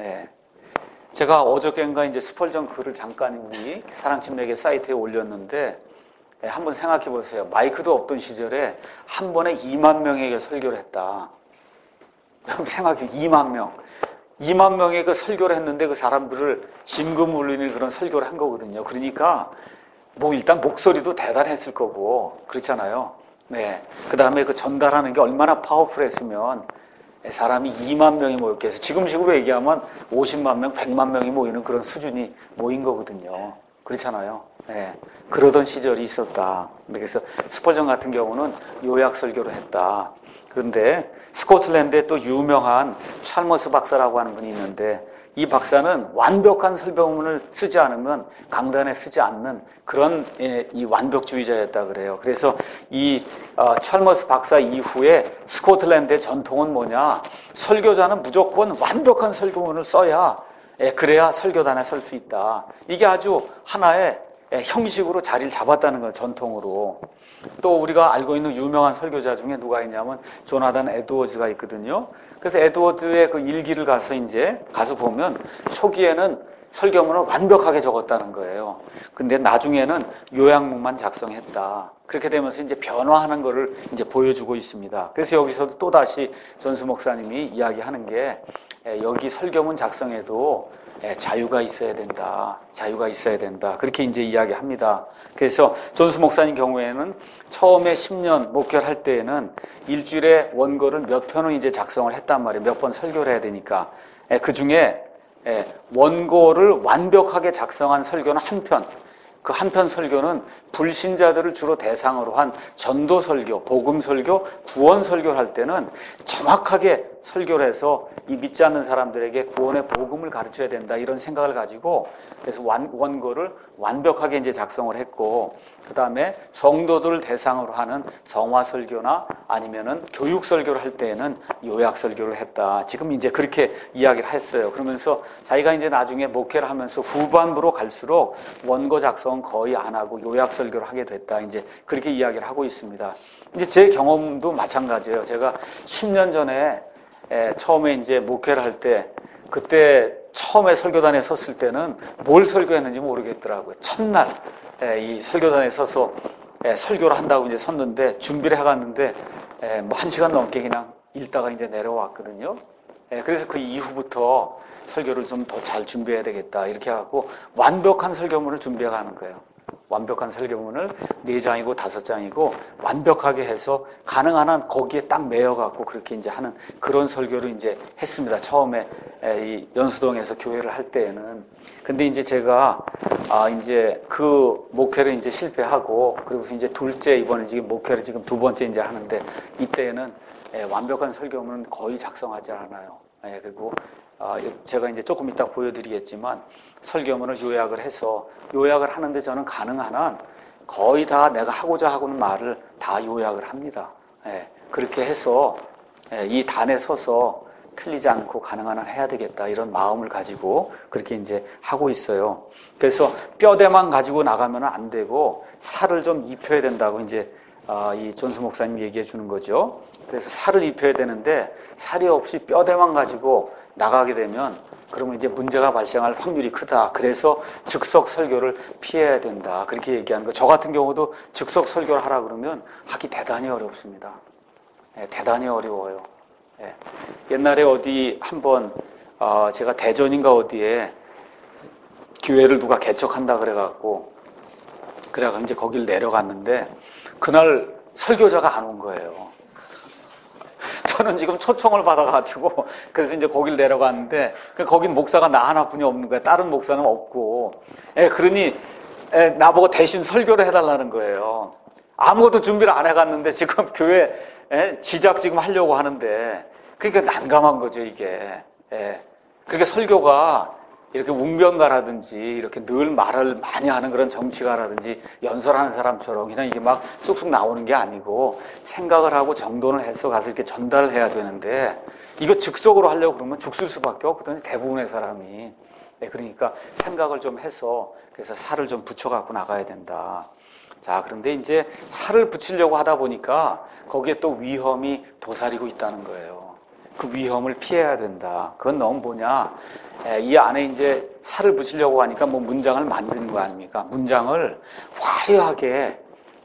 제가 어저께인가 이제 스펄전 글을 잠깐 우리 사랑침례교 사이트에 올렸는데 한번 생각해 보세요. 마이크도 없던 시절에 한 번에 2만 명에게 설교를 했다. 여러분 생각해, 2만 명. 2만 명의 그 설교를 했는데 그 사람들을 심금 울리는 그런 설교를 한 거거든요. 그러니까 뭐 일단 목소리도 대단했을 거고 그렇잖아요. 그 다음에 그 전달하는 게 얼마나 파워풀했으면 사람이 2만 명이 모였게 해서 지금 식으로 얘기하면 50만 명, 100만 명이 모이는 그런 수준이 모인 거거든요. 그렇잖아요. 그러던 시절이 있었다. 그래서 스펄전 같은 경우는 요약 설교를 했다. 그런데 스코틀랜드에 또 유명한 찰머스 박사라고 하는 분이 있는데 이 박사는 완벽한 설교문을 쓰지 않으면 강단에 쓰지 않는 그런 이 완벽주의자였다 그래요. 그래서 이 찰머스 박사 이후에 스코틀랜드의 전통은 뭐냐? 설교자는 무조건 완벽한 설교문을 써야 그래야 설교단에 설 수 있다. 이게 아주 하나의 형식으로 자리를 잡았다는 거예요, 전통으로. 또 우리가 알고 있는 유명한 설교자 중에 누가 있냐면 조나단 에드워즈가 있거든요. 그래서 에드워즈의 그 일기를 가서 보면 초기에는 설교문을 완벽하게 적었다는 거예요. 근데 나중에는 요약문만 작성했다. 그렇게 되면서 이제 변화하는 거를 이제 보여주고 있습니다. 그래서 여기서도 또다시 존스 목사님이 이야기하는 게 여기 설교문 작성에도 자유가 있어야 된다. 자유가 있어야 된다. 그렇게 이제 이야기합니다. 그래서 존스 목사님 경우에는 처음에 10년 목회를 할 때에는 일주일에 원고를 몇 편을 이제 작성을 했단 말이에요. 몇 번 설교를 해야 되니까. 그 중에 원고를 완벽하게 작성한 설교는 한 편. 그 한 편 설교는 불신자들을 주로 대상으로 한 전도 설교, 복음 설교, 구원 설교를 할 때는 정확하게 설교를 해서 이 믿지 않는 사람들에게 구원의 복음을 가르쳐야 된다 이런 생각을 가지고 그래서 원고를 완벽하게 이제 작성을 했고 그 다음에 성도들을 대상으로 하는 성화 설교나 아니면은 교육 설교를 할 때에는 요약 설교를 했다. 지금 이제 그렇게 이야기를 했어요. 그러면서 자기가 이제 나중에 목회를 하면서 후반부로 갈수록 원고 작성 설교성 거의 안 하고 요약 설교를 하게 됐다. 이제 그렇게 이야기를 하고 있습니다. 이제 제 경험도 마찬가지예요. 제가 10년 전에 처음에 이제 목회를 할 때, 그때 처음에 설교단에 섰을 때는 뭘 설교했는지 모르겠더라고요. 첫날 이 설교단에 서서 설교를 한다고 이제 섰는데, 준비를 해갔는데 뭐 1시간 넘게 그냥 읽다가 이제 내려왔거든요. 그래서 그 이후부터 설교를 좀 더 잘 준비해야 되겠다 이렇게 하고 완벽한 설교문을 준비해 가는 거예요. 완벽한 설교문을 4장이고 5장이고 완벽하게 해서 가능한 한 거기에 딱 매여갖고 그렇게 이제 하는 그런 설교를 이제 했습니다. 처음에 이 연수동에서 교회를 할 때에는. 근데 이제 제가 이제 그 목회를 이제 실패하고, 그리고서 이제 둘째, 이번에 지금 목회를 지금 2번째 이제 하는데, 이때에는 완벽한 설교문은 거의 작성하지 않아요. 그리고 제가 이제 조금 이따 보여드리겠지만 설교문을 요약을 해서, 요약을 하는데 저는 가능한 한 거의 다 내가 하고자 하고는 말을 다 요약을 합니다. 그렇게 해서 이 단에 서서 틀리지 않고 가능한 한 해야 되겠다 이런 마음을 가지고 그렇게 이제 하고 있어요. 그래서 뼈대만 가지고 나가면 안 되고 살을 좀 입혀야 된다고 이제 이 존수 목사님 얘기해 주는 거죠. 그래서 살을 입혀야 되는데 살이 없이 뼈대만 가지고 나가게 되면 그러면 이제 문제가 발생할 확률이 크다. 그래서 즉석 설교를 피해야 된다. 그렇게 얘기하는 거. 저 같은 경우도 즉석 설교를 하라 그러면 하기 대단히 어렵습니다. 대단히 어려워요. 옛날에 어디 한번 제가 대전인가 어디에 교회를 누가 개척한다 그래갖고 이제 거기를 내려갔는데 그날 설교자가 안 온 거예요. 저는 지금 초청을 받아가지고 그래서 이제 거길 내려갔는데 거긴 목사가 나 하나뿐이 없는 거야. 다른 목사는 없고. 그러니 나보고 대신 설교를 해달라는 거예요. 아무것도 준비를 안 해갔는데 지금 교회 지작 지금 하려고 하는데, 그러니까 난감한 거죠 이게. 그러니까 설교가 이렇게 웅변가라든지 이렇게 늘 말을 많이 하는 그런 정치가라든지 연설하는 사람처럼 그냥 이게 막 쑥쑥 나오는 게 아니고 생각을 하고 정돈을 해서 가서 이렇게 전달을 해야 되는데, 이거 즉석으로 하려고 그러면 죽을 수밖에 없거든요, 대부분의 사람이. 그러니까 생각을 좀 해서 그래서 살을 좀 붙여갖고 나가야 된다. 자, 그런데 이제 살을 붙이려고 하다 보니까 거기에 또 위험이 도사리고 있다는 거예요. 그 위험을 피해야 된다. 그건 너무 뭐냐, 이 안에 이제 살을 붙이려고 하니까 뭐 문장을 만드는 거 아닙니까? 문장을 화려하게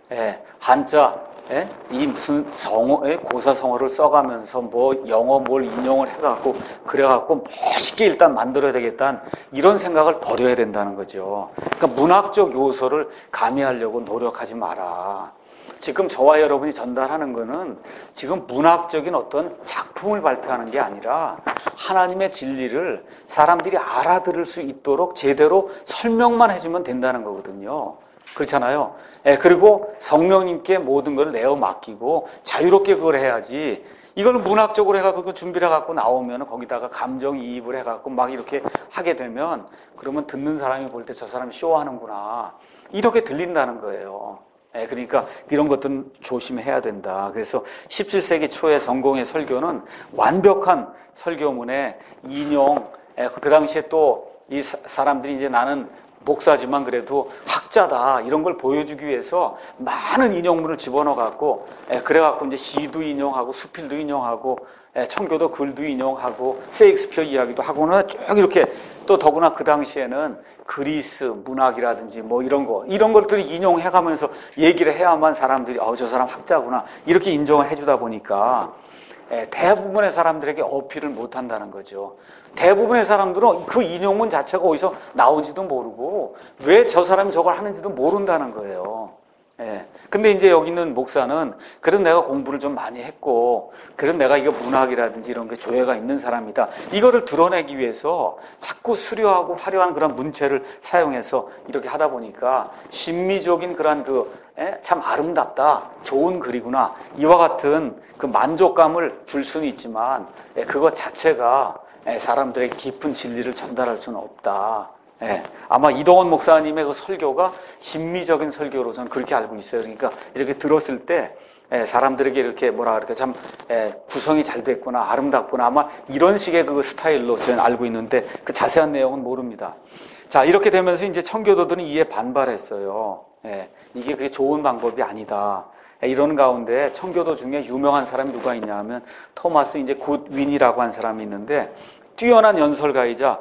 한자 이 무슨 성어, 고사성어를 써가면서 뭐 영어 뭘 인용을 해갖고 그래갖고 멋있게 일단 만들어야 되겠다는 이런 생각을 버려야 된다는 거죠. 그러니까 문학적 요소를 가미하려고 노력하지 마라. 지금 저와 여러분이 전달하는 거는 지금 문학적인 어떤 작품을 발표하는 게 아니라 하나님의 진리를 사람들이 알아들을 수 있도록 제대로 설명만 해주면 된다는 거거든요. 그렇잖아요. 그리고 성령님께 모든 걸 내어 맡기고 자유롭게 그걸 해야지, 이걸 문학적으로 해갖고 준비를 해갖고 나오면 거기다가 감정이입을 해갖고 막 이렇게 하게 되면 그러면 듣는 사람이 볼 때 저 사람이 쇼하는구나 이렇게 들린다는 거예요. 그러니까 이런 것들은 조심해야 된다. 그래서 17세기 초의 성공의 설교는 완벽한 설교문에 인용, 그 당시에 또 이 사람들이 이제 나는 목사지만 그래도 학자다 이런 걸 보여주기 위해서 많은 인용문을 집어넣어갖고 그래갖고 이제 시도 인용하고 수필도 인용하고 청교도 글도 인용하고 세익스피어 이야기도 하고는 쭉 이렇게, 또 더구나 그 당시에는 그리스 문학이라든지 뭐 이런 것들을 인용해가면서 얘기를 해야만 사람들이 저 사람 학자구나 이렇게 인정을 해주다 보니까 대부분의 사람들에게 어필을 못한다는 거죠. 대부분의 사람들은 그 인용문 자체가 어디서 나온지도 모르고 왜 저 사람이 저걸 하는지도 모른다는 거예요. 근데 이제 여기 있는 목사는 그래도 내가 공부를 좀 많이 했고 그래도 내가 이거 문학이라든지 이런 게 조예가 있는 사람이다, 이거를 드러내기 위해서 자꾸 수려하고 화려한 그런 문체를 사용해서 이렇게 하다 보니까 심미적인 그런 참 아름답다, 좋은 글이구나, 이와 같은 그 만족감을 줄 수는 있지만 그것 자체가 사람들에게 깊은 진리를 전달할 수는 없다. 아마 이동원 목사님의 그 설교가 심미적인 설교로 저는 그렇게 알고 있어요. 그러니까 이렇게 들었을 때 사람들에게 이렇게 뭐라 그럴까, 참 구성이 잘 됐구나, 아름답구나, 아마 이런 식의 그 스타일로 저는 알고 있는데 그 자세한 내용은 모릅니다. 자, 이렇게 되면서 이제 청교도들은 이에 반발했어요. 예, 이게 그게 좋은 방법이 아니다. 예, 이런 가운데 청교도 중에 유명한 사람이 누가 있냐 하면 토마스 이제 굿윈이라고 한 사람이 있는데 뛰어난 연설가이자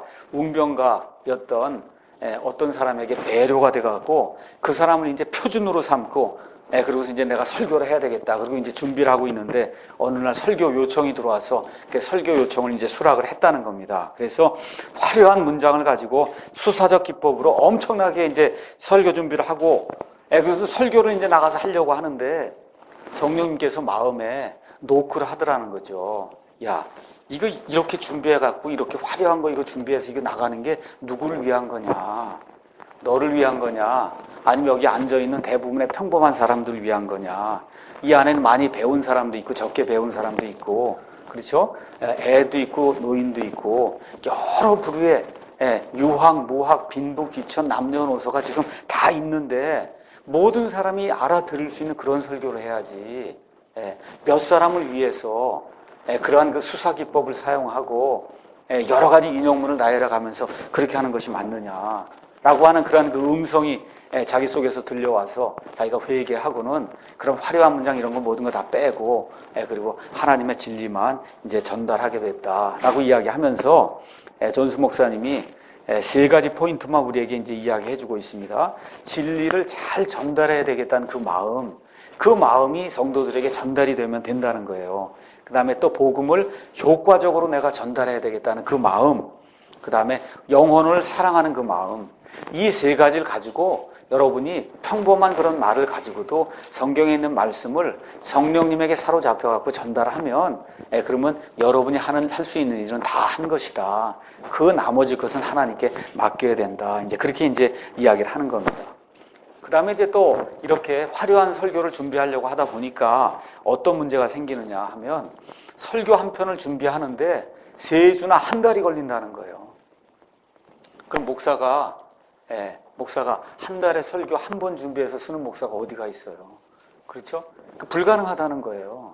웅변가였던 어떤 사람에게 배려가 돼갖고 그 사람을 이제 표준으로 삼고 그리고서 이제 내가 설교를 해야 되겠다. 그리고 이제 준비를 하고 있는데 어느 날 설교 요청이 들어와서 그 설교 요청을 이제 수락을 했다는 겁니다. 그래서 화려한 문장을 가지고 수사적 기법으로 엄청나게 이제 설교 준비를 하고 그래서 설교를 이제 나가서 하려고 하는데 성령님께서 마음에 노크를 하더라는 거죠. 야, 이거 이렇게 준비해갖고 이렇게 화려한 거 이거 준비해서 이거 나가는 게 누구를 위한 거냐? 너를 위한 거냐? 아니면 여기 앉아있는 대부분의 평범한 사람들을 위한 거냐? 이 안에는 많이 배운 사람도 있고 적게 배운 사람도 있고 그렇죠? 애도 있고 노인도 있고 여러 부류의 유학, 무학, 빈부, 귀천, 남녀노소가 지금 다 있는데 모든 사람이 알아들을 수 있는 그런 설교를 해야지. 몇 사람을 위해서 그러한 그 수사기법을 사용하고 여러 가지 인용문을 나열해가면서 그렇게 하는 것이 맞느냐 라고 하는 그런 그 음성이 자기 속에서 들려와서 자기가 회개하고는 그런 화려한 문장 이런 거 모든 거 다 빼고 그리고 하나님의 진리만 이제 전달하게 됐다라고 이야기하면서 존스 목사님이 세 가지 포인트만 우리에게 이제 이야기해주고 있습니다. 진리를 잘 전달해야 되겠다는 그 마음이 성도들에게 전달이 되면 된다는 거예요. 그 다음에 또 복음을 효과적으로 내가 전달해야 되겠다는 그 마음, 그 다음에 영혼을 사랑하는 그 마음, 이 세 가지를 가지고 여러분이 평범한 그런 말을 가지고도 성경에 있는 말씀을 성령님에게 사로잡혀갖고 전달하면 그러면 여러분이 할 수 있는 일은 다 한 것이다. 그 나머지 것은 하나님께 맡겨야 된다. 이제 그렇게 이제 이야기를 하는 겁니다. 그 다음에 이제 또 이렇게 화려한 설교를 준비하려고 하다 보니까 어떤 문제가 생기느냐 하면 설교 한 편을 준비하는데 3주나 한 달이 걸린다는 거예요. 그럼 목사가 한 달에 설교 한 번 준비해서 쓰는 목사가 어디가 있어요? 그렇죠? 불가능하다는 거예요.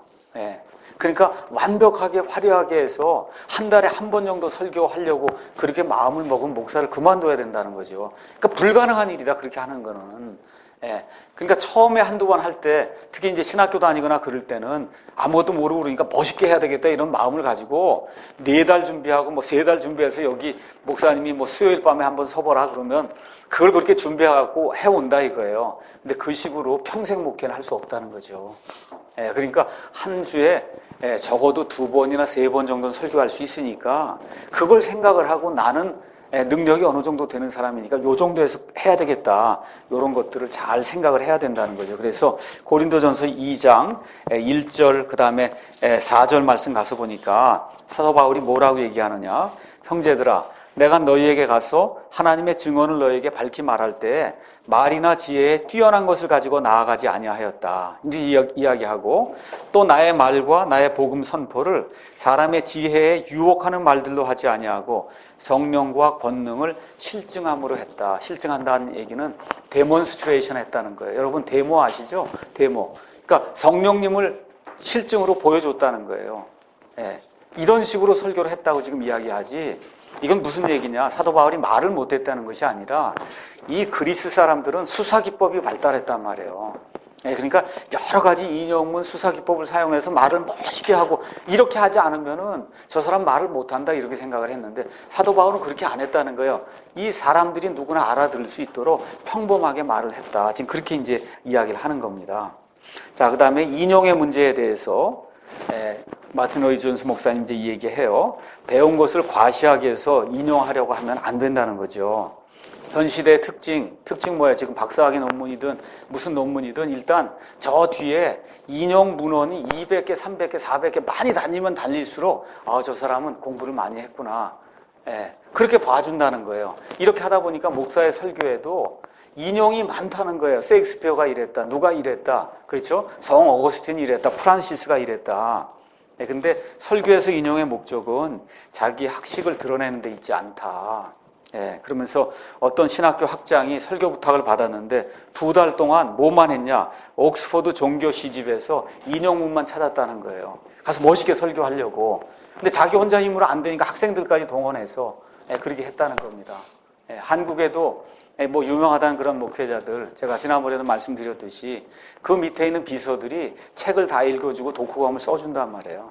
그러니까 완벽하게 화려하게 해서 한 달에 한 번 정도 설교하려고 그렇게 마음을 먹은 목사를 그만둬야 된다는 거죠. 그러니까 불가능한 일이다 그렇게 하는 거는. 그러니까 처음에 한두 번 할 때 특히 이제 신학교 다니거나 그럴 때는 아무것도 모르고 그러니까 멋있게 해야 되겠다 이런 마음을 가지고 4달 준비하고 3달 준비해서 여기 목사님이 수요일 밤에 한번 서보라 그러면 그걸 그렇게 준비해갖고 해온다 이거예요. 근데 그 식으로 평생 목회는 할 수 없다는 거죠. 그러니까 한 주에 적어도 2번이나 3번 정도는 설교할 수 있으니까 그걸 생각을 하고 나는 능력이 어느 정도 되는 사람이니까 요 정도에서 해야 되겠다. 이런 것들을 잘 생각을 해야 된다는 거죠. 그래서 고린도전서 2장 1절 그 다음에 4절 말씀 가서 보니까 사도 바울이 뭐라고 얘기하느냐. 형제들아 내가 너희에게 가서 하나님의 증언을 너희에게 밝히 말할 때 말이나 지혜에 뛰어난 것을 가지고 나아가지 아니하였다. 이제 이야기하고 또 나의 말과 나의 복음 선포를 사람의 지혜에 유혹하는 말들로 하지 아니하고 성령과 권능을 실증함으로 했다. 실증한다는 얘기는 데몬스트레이션 했다는 거예요. 여러분 데모 아시죠? 데모. 그러니까 성령님을 실증으로 보여줬다는 거예요. 이런 식으로 설교를 했다고 지금 이야기하지. 이건 무슨 얘기냐? 사도 바울이 말을 못했다는 것이 아니라 이 그리스 사람들은 수사기법이 발달했단 말이에요. 그러니까 여러 가지 인용문 수사기법을 사용해서 말을 멋있게 하고 이렇게 하지 않으면은 저 사람 말을 못한다 이렇게 생각을 했는데 사도 바울은 그렇게 안 했다는 거예요. 이 사람들이 누구나 알아들을 수 있도록 평범하게 말을 했다. 지금 그렇게 이제 이야기를 하는 겁니다. 자, 그 다음에 인용의 문제에 대해서 마틴 로이드 존스 목사님 이제 이 얘기해요. 배운 것을 과시하기 위해서 인용하려고 하면 안 된다는 거죠. 현 시대의 특징 뭐예요? 지금 박사학위 논문이든 무슨 논문이든 일단 저 뒤에 인용 문헌이 200개, 300개, 400개 많이 다니면 달릴수록 저 사람은 공부를 많이 했구나. 그렇게 봐준다는 거예요. 이렇게 하다 보니까 목사의 설교에도 인용이 많다는 거예요. 셰익스피어가 이랬다. 누가 이랬다. 그렇죠? 성 어거스틴이 이랬다. 프란시스가 이랬다. 근데 설교에서 인용의 목적은 자기 학식을 드러내는 데 있지 않다. 그러면서 어떤 신학교 학장이 설교 부탁을 받았는데 2달 동안 뭐만 했냐? 옥스퍼드 종교 시집에서 인용문만 찾았다는 거예요. 가서 멋있게 설교하려고. 근데 자기 혼자 힘으로 안 되니까 학생들까지 동원해서 그렇게 했다는 겁니다. 한국에도 뭐 유명하다는 그런 목회자들, 제가 지난번에도 말씀드렸듯이 그 밑에 있는 비서들이 책을 다 읽어주고 독후감을 써준단 말이에요.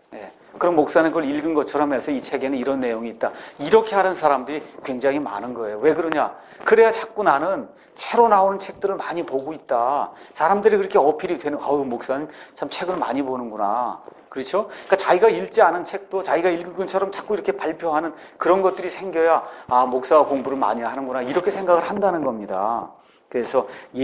그럼 목사는 그걸 읽은 것처럼 해서 이 책에는 이런 내용이 있다. 이렇게 하는 사람들이 굉장히 많은 거예요. 왜 그러냐? 그래야 자꾸 나는 새로 나오는 책들을 많이 보고 있다. 사람들이 그렇게 어필이 되는, 목사는 참 책을 많이 보는구나. 그렇죠? 그러니까 자기가 읽지 않은 책도 자기가 읽은 것처럼 자꾸 이렇게 발표하는 그런 것들이 생겨야, 목사가 공부를 많이 하는구나. 이렇게 생각을 한다는 겁니다. 그래서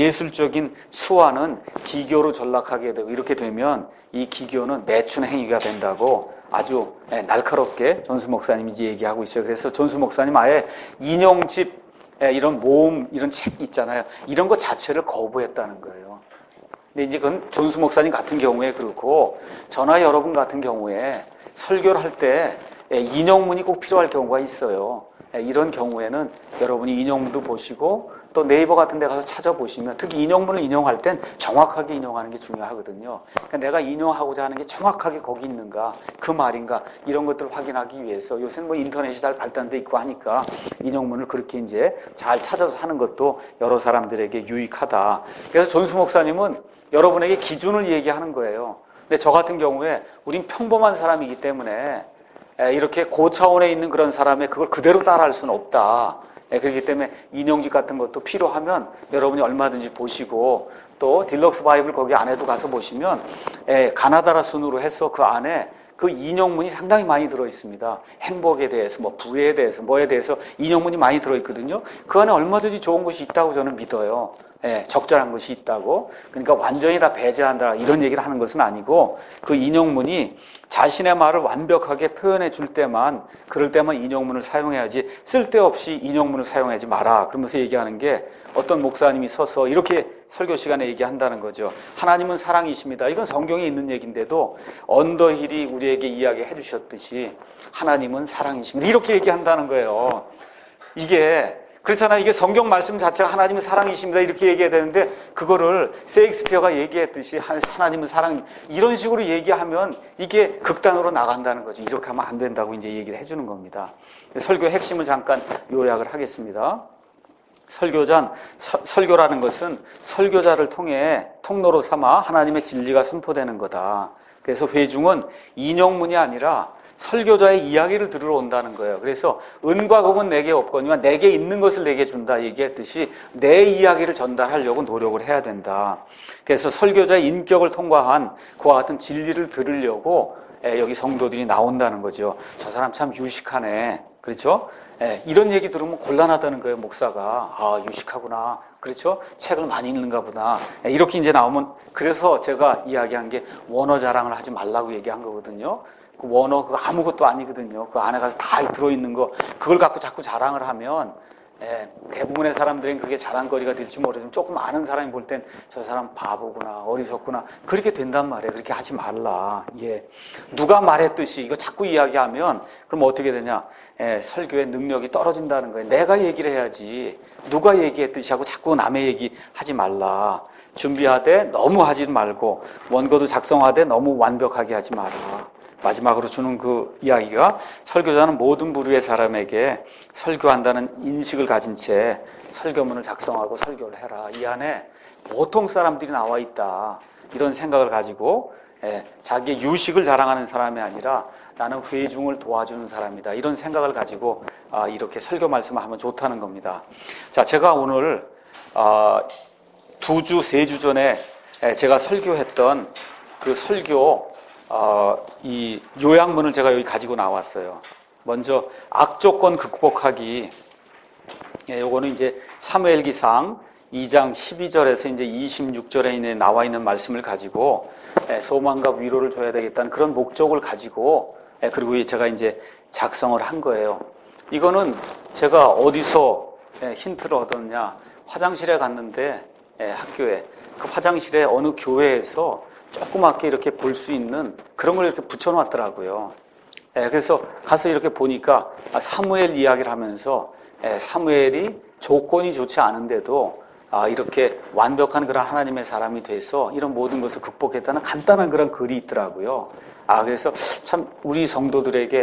예술적인 수완은 기교로 전락하게 되고, 이렇게 되면 이 기교는 매춘 행위가 된다고 아주 날카롭게 존수 목사님이 이제 얘기하고 있어요. 그래서 존수 목사님 아예 인용집, 이런 모음, 이런 책 있잖아요. 이런 것 자체를 거부했다는 거예요. 근데 이제 그건 존수 목사님 같은 경우에 그렇고, 저나 여러분 같은 경우에 설교를 할 때 인용문이 꼭 필요할 경우가 있어요. 이런 경우에는 여러분이 인용문도 보시고 또 네이버 같은 데 가서 찾아보시면, 특히 인용문을 인용할 땐 정확하게 인용하는 게 중요하거든요. 그러니까 내가 인용하고자 하는 게 정확하게 거기 있는가, 그 말인가, 이런 것들을 확인하기 위해서 요새는 뭐 인터넷이 잘 발달돼 있고 하니까 인용문을 그렇게 이제 잘 찾아서 하는 것도 여러 사람들에게 유익하다. 그래서 존수 목사님은 여러분에게 기준을 얘기하는 거예요. 근데 저 같은 경우에 우린 평범한 사람이기 때문에 이렇게 고차원에 있는 그런 사람의 그걸 그대로 따라할 수는 없다. 그렇기 때문에 인용집 같은 것도 필요하면 여러분이 얼마든지 보시고, 또 딜럭스 바이블 거기 안에도 가서 보시면 가나다라 순으로 해서 그 안에 그 인용문이 상당히 많이 들어있습니다. 행복에 대해서, 뭐 부에 대해서, 뭐에 대해서 인용문이 많이 들어있거든요. 그 안에 얼마든지 좋은 것이 있다고 저는 믿어요. 적절한 것이 있다고. 그러니까 완전히 다 배제한다 이런 얘기를 하는 것은 아니고, 그 인용문이 자신의 말을 완벽하게 표현해 줄 때만, 그럴 때만 인용문을 사용해야지 쓸데없이 인용문을 사용하지 마라. 그러면서 얘기하는 게, 어떤 목사님이 서서 이렇게 설교 시간에 얘기한다는 거죠. 하나님은 사랑이십니다. 이건 성경에 있는 얘기인데도 언더힐이 우리에게 이야기해 주셨듯이 하나님은 사랑이십니다. 이렇게 얘기한다는 거예요. 이게 그렇잖아요. 이게 성경 말씀 자체가 하나님은 사랑이십니다. 이렇게 얘기해야 되는데, 그거를 세익스피어가 얘기했듯이 하나님은 사랑, 이런 식으로 얘기하면 이게 극단으로 나간다는 거죠. 이렇게 하면 안 된다고 이제 얘기를 해주는 겁니다. 설교의 핵심을 잠깐 요약을 하겠습니다. 설교라는 것은 설교자를 통해 통로로 삼아 하나님의 진리가 선포되는 거다. 그래서 회중은 인용문이 아니라 설교자의 이야기를 들으러 온다는 거예요. 그래서 은과 금은 내게 없거니와 내게 있는 것을 내게 준다 얘기했듯이 내 이야기를 전달하려고 노력을 해야 된다. 그래서 설교자의 인격을 통과한 그와 같은 진리를 들으려고 여기 성도들이 나온다는 거죠. 저 사람 참 유식하네. 그렇죠? 이런 얘기 들으면 곤란하다는 거예요, 목사가. 유식하구나. 그렇죠? 책을 많이 읽는가 보다. 이렇게 이제 나오면, 그래서 제가 이야기한 게 원어 자랑을 하지 말라고 얘기한 거거든요. 그 원어 그거 아무것도 아니거든요. 그 안에 가서 다 들어있는 거, 그걸 갖고 자꾸 자랑을 하면 대부분의 사람들은 그게 자랑거리가 될지 모르지만, 조금 아는 사람이 볼 땐 저 사람 바보구나, 어리석구나, 그렇게 된단 말이에요. 그렇게 하지 말라. 누가 말했듯이 이거 자꾸 이야기하면 그럼 어떻게 되냐? 설교의 능력이 떨어진다는 거예요. 내가 얘기를 해야지. 누가 얘기했듯이 하고 자꾸 남의 얘기 하지 말라. 준비하되 너무 하지 말고, 원고도 작성하되 너무 완벽하게 하지 마라. 마지막으로 주는 그 이야기가, 설교자는 모든 부류의 사람에게 설교한다는 인식을 가진 채 설교문을 작성하고 설교를 해라. 이 안에 보통 사람들이 나와 있다. 이런 생각을 가지고 자기의 유식을 자랑하는 사람이 아니라 나는 회중을 도와주는 사람이다. 이런 생각을 가지고 이렇게 설교 말씀을 하면 좋다는 겁니다. 자, 제가 오늘 2주, 3주 전에 제가 설교했던 그 설교 이 요약문을 제가 여기 가지고 나왔어요. 먼저 악조건 극복하기. 요거는 이제 사무엘기상 2장 12절에서 이제 26절에 나와 있는 말씀을 가지고 소망과 위로를 줘야 되겠다는 그런 목적을 가지고, 그리고 제가 이제 작성을 한 거예요. 이거는 제가 어디서 힌트를 얻었냐? 화장실에 갔는데, 학교에 그 화장실에 어느 교회에서 조그맣게 이렇게 볼 수 있는 그런 걸 이렇게 붙여놨더라고요. 그래서 가서 이렇게 보니까 사무엘 이야기를 하면서 사무엘이 조건이 좋지 않은데도 이렇게 완벽한 그런 하나님의 사람이 돼서 이런 모든 것을 극복했다는 간단한 그런 글이 있더라고요. 그래서 참 우리 성도들에게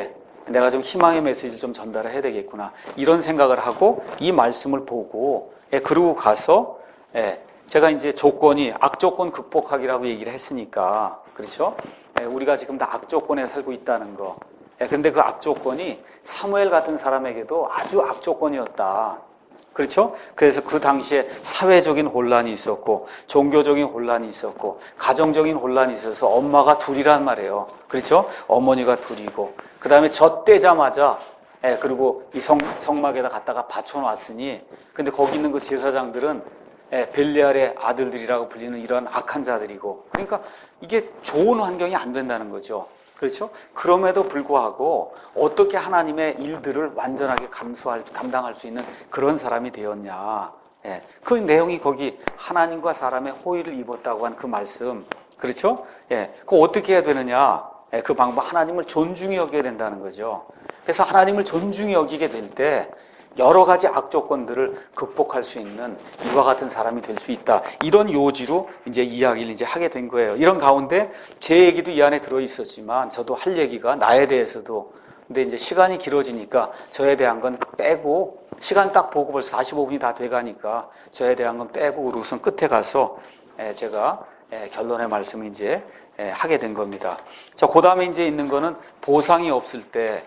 내가 좀 희망의 메시지를 좀 전달해야 되겠구나. 이런 생각을 하고 이 말씀을 보고 그러고 가서 제가 이제 조건이 악조건 극복하기라고 얘기를 했으니까 그렇죠? 우리가 지금 다 악조건에 살고 있다는 거. 근데 그 악조건이 사무엘 같은 사람에게도 아주 악조건이었다. 그렇죠? 그래서 그 당시에 사회적인 혼란이 있었고 종교적인 혼란이 있었고 가정적인 혼란이 있어서 엄마가 둘이란 말이에요. 그렇죠? 어머니가 둘이고 그 다음에 젖대자마자 그리고 이 성막에다 갖다가 받쳐놨으니 근데 거기 있는 그 제사장들은 벨리알의 아들들이라고 불리는 이런 악한 자들이고 그러니까 이게 좋은 환경이 안 된다는 거죠. 그렇죠? 그럼에도 불구하고 어떻게 하나님의 일들을 완전하게 감당할 수 있는 그런 사람이 되었냐. 그 내용이 거기 하나님과 사람의 호의를 입었다고 한 그 말씀. 그렇죠? 그거 어떻게 해야 되느냐. 그 방법 하나님을 존중히 여겨야 된다는 거죠. 그래서 하나님을 존중히 여기게 될 때 여러 가지 악조건들을 극복할 수 있는 이와 같은 사람이 될 수 있다. 이런 요지로 이제 이야기를 이제 하게 된 거예요. 이런 가운데 제 얘기도 이 안에 들어 있었지만 저도 할 얘기가 나에 대해서도 근데 이제 시간이 길어지니까 저에 대한 건 빼고 시간 딱 보고 벌써 45분이 다 돼 가니까 저에 대한 건 빼고 우선 끝에 가서 제가 결론의 말씀을 이제 하게 된 겁니다. 자, 그 다음에 이제 있는 거는 보상이 없을 때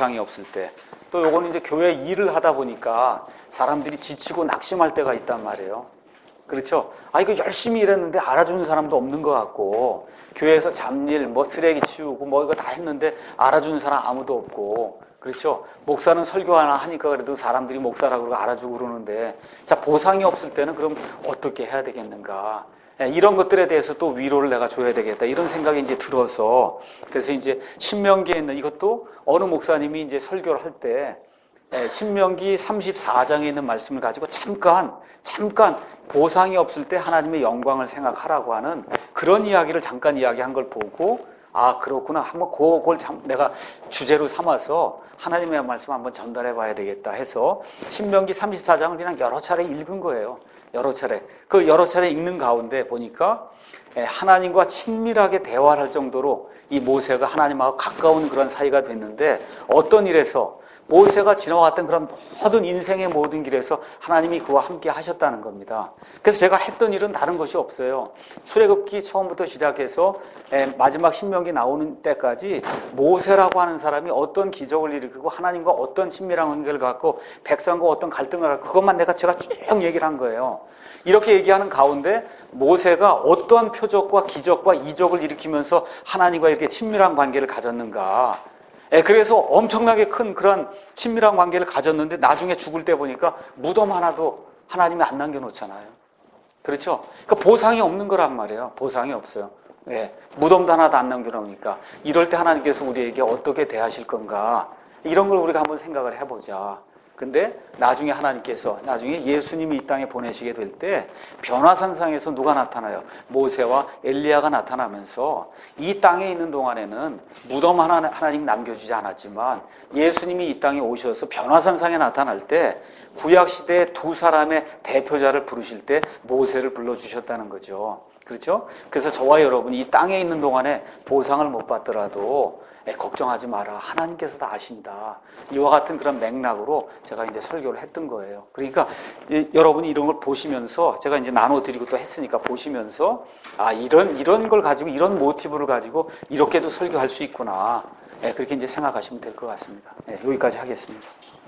또 요거는 이제 교회 일을 하다 보니까 사람들이 지치고 낙심할 때가 있단 말이에요. 그렇죠? 이거 열심히 일했는데 알아주는 사람도 없는 것 같고 교회에서 잡일, 쓰레기 치우고 이거 다 했는데 알아주는 사람 아무도 없고 그렇죠? 목사는 설교 하나 하니까 그래도 사람들이 목사라고 그러고 알아주고 그러는데 자, 보상이 없을 때는 그럼 어떻게 해야 되겠는가? 이런 것들에 대해서 또 위로를 내가 줘야 되겠다. 이런 생각이 이제 들어서 그래서 이제 신명기에 있는 이것도 어느 목사님이 이제 설교를 할 때 신명기 34장에 있는 말씀을 가지고 잠깐 보상이 없을 때 하나님의 영광을 생각하라고 하는 그런 이야기를 잠깐 이야기한 걸 보고 그렇구나. 한번 그걸 내가 주제로 삼아서 하나님의 말씀 한번 전달해 봐야 되겠다 해서 신명기 34장을 그냥 여러 차례 읽은 거예요. 여러 차례 읽는 가운데 보니까 하나님과 친밀하게 대화를 할 정도로 이 모세가 하나님하고 가까운 그런 사이가 됐는데 어떤 일에서 모세가 지나왔던 그런 모든 인생의 모든 길에서 하나님이 그와 함께 하셨다는 겁니다. 그래서 제가 했던 일은 다른 것이 없어요. 출애굽기 처음부터 시작해서 마지막 신명기 나오는 때까지 모세라고 하는 사람이 어떤 기적을 일으키고 하나님과 어떤 친밀한 관계를 갖고 백성과 어떤 갈등을 갖고 그것만 제가 쭉 얘기를 한 거예요. 이렇게 얘기하는 가운데 모세가 어떠한 표적과 기적과 이적을 일으키면서 하나님과 이렇게 친밀한 관계를 가졌는가. 그래서 엄청나게 큰 그런 친밀한 관계를 가졌는데 나중에 죽을 때 보니까 무덤 하나도 하나님이 안 남겨놓잖아요. 그렇죠? 그러니까 보상이 없는 거란 말이에요. 보상이 없어요. 무덤도 하나도 안 남겨놓으니까 이럴 때 하나님께서 우리에게 어떻게 대하실 건가 이런 걸 우리가 한번 생각을 해보자. 근데 나중에 하나님께서 나중에 예수님이 이 땅에 보내시게 될 때 변화산상에서 누가 나타나요? 모세와 엘리야가 나타나면서 이 땅에 있는 동안에는 무덤 하나 하나님 남겨주지 않았지만 예수님이 이 땅에 오셔서 변화산상에 나타날 때 구약시대의 두 사람의 대표자를 부르실 때 모세를 불러주셨다는 거죠. 그렇죠? 그래서 저와 여러분이 이 땅에 있는 동안에 보상을 못 받더라도 걱정하지 마라. 하나님께서 다 아신다. 이와 같은 그런 맥락으로 제가 이제 설교를 했던 거예요. 그러니까 여러분이 이런 걸 보시면서 제가 이제 나눠드리고 또 했으니까 보시면서 이런 걸 가지고 이런 모티브를 가지고 이렇게도 설교할 수 있구나. 그렇게 이제 생각하시면 될 것 같습니다. 여기까지 하겠습니다.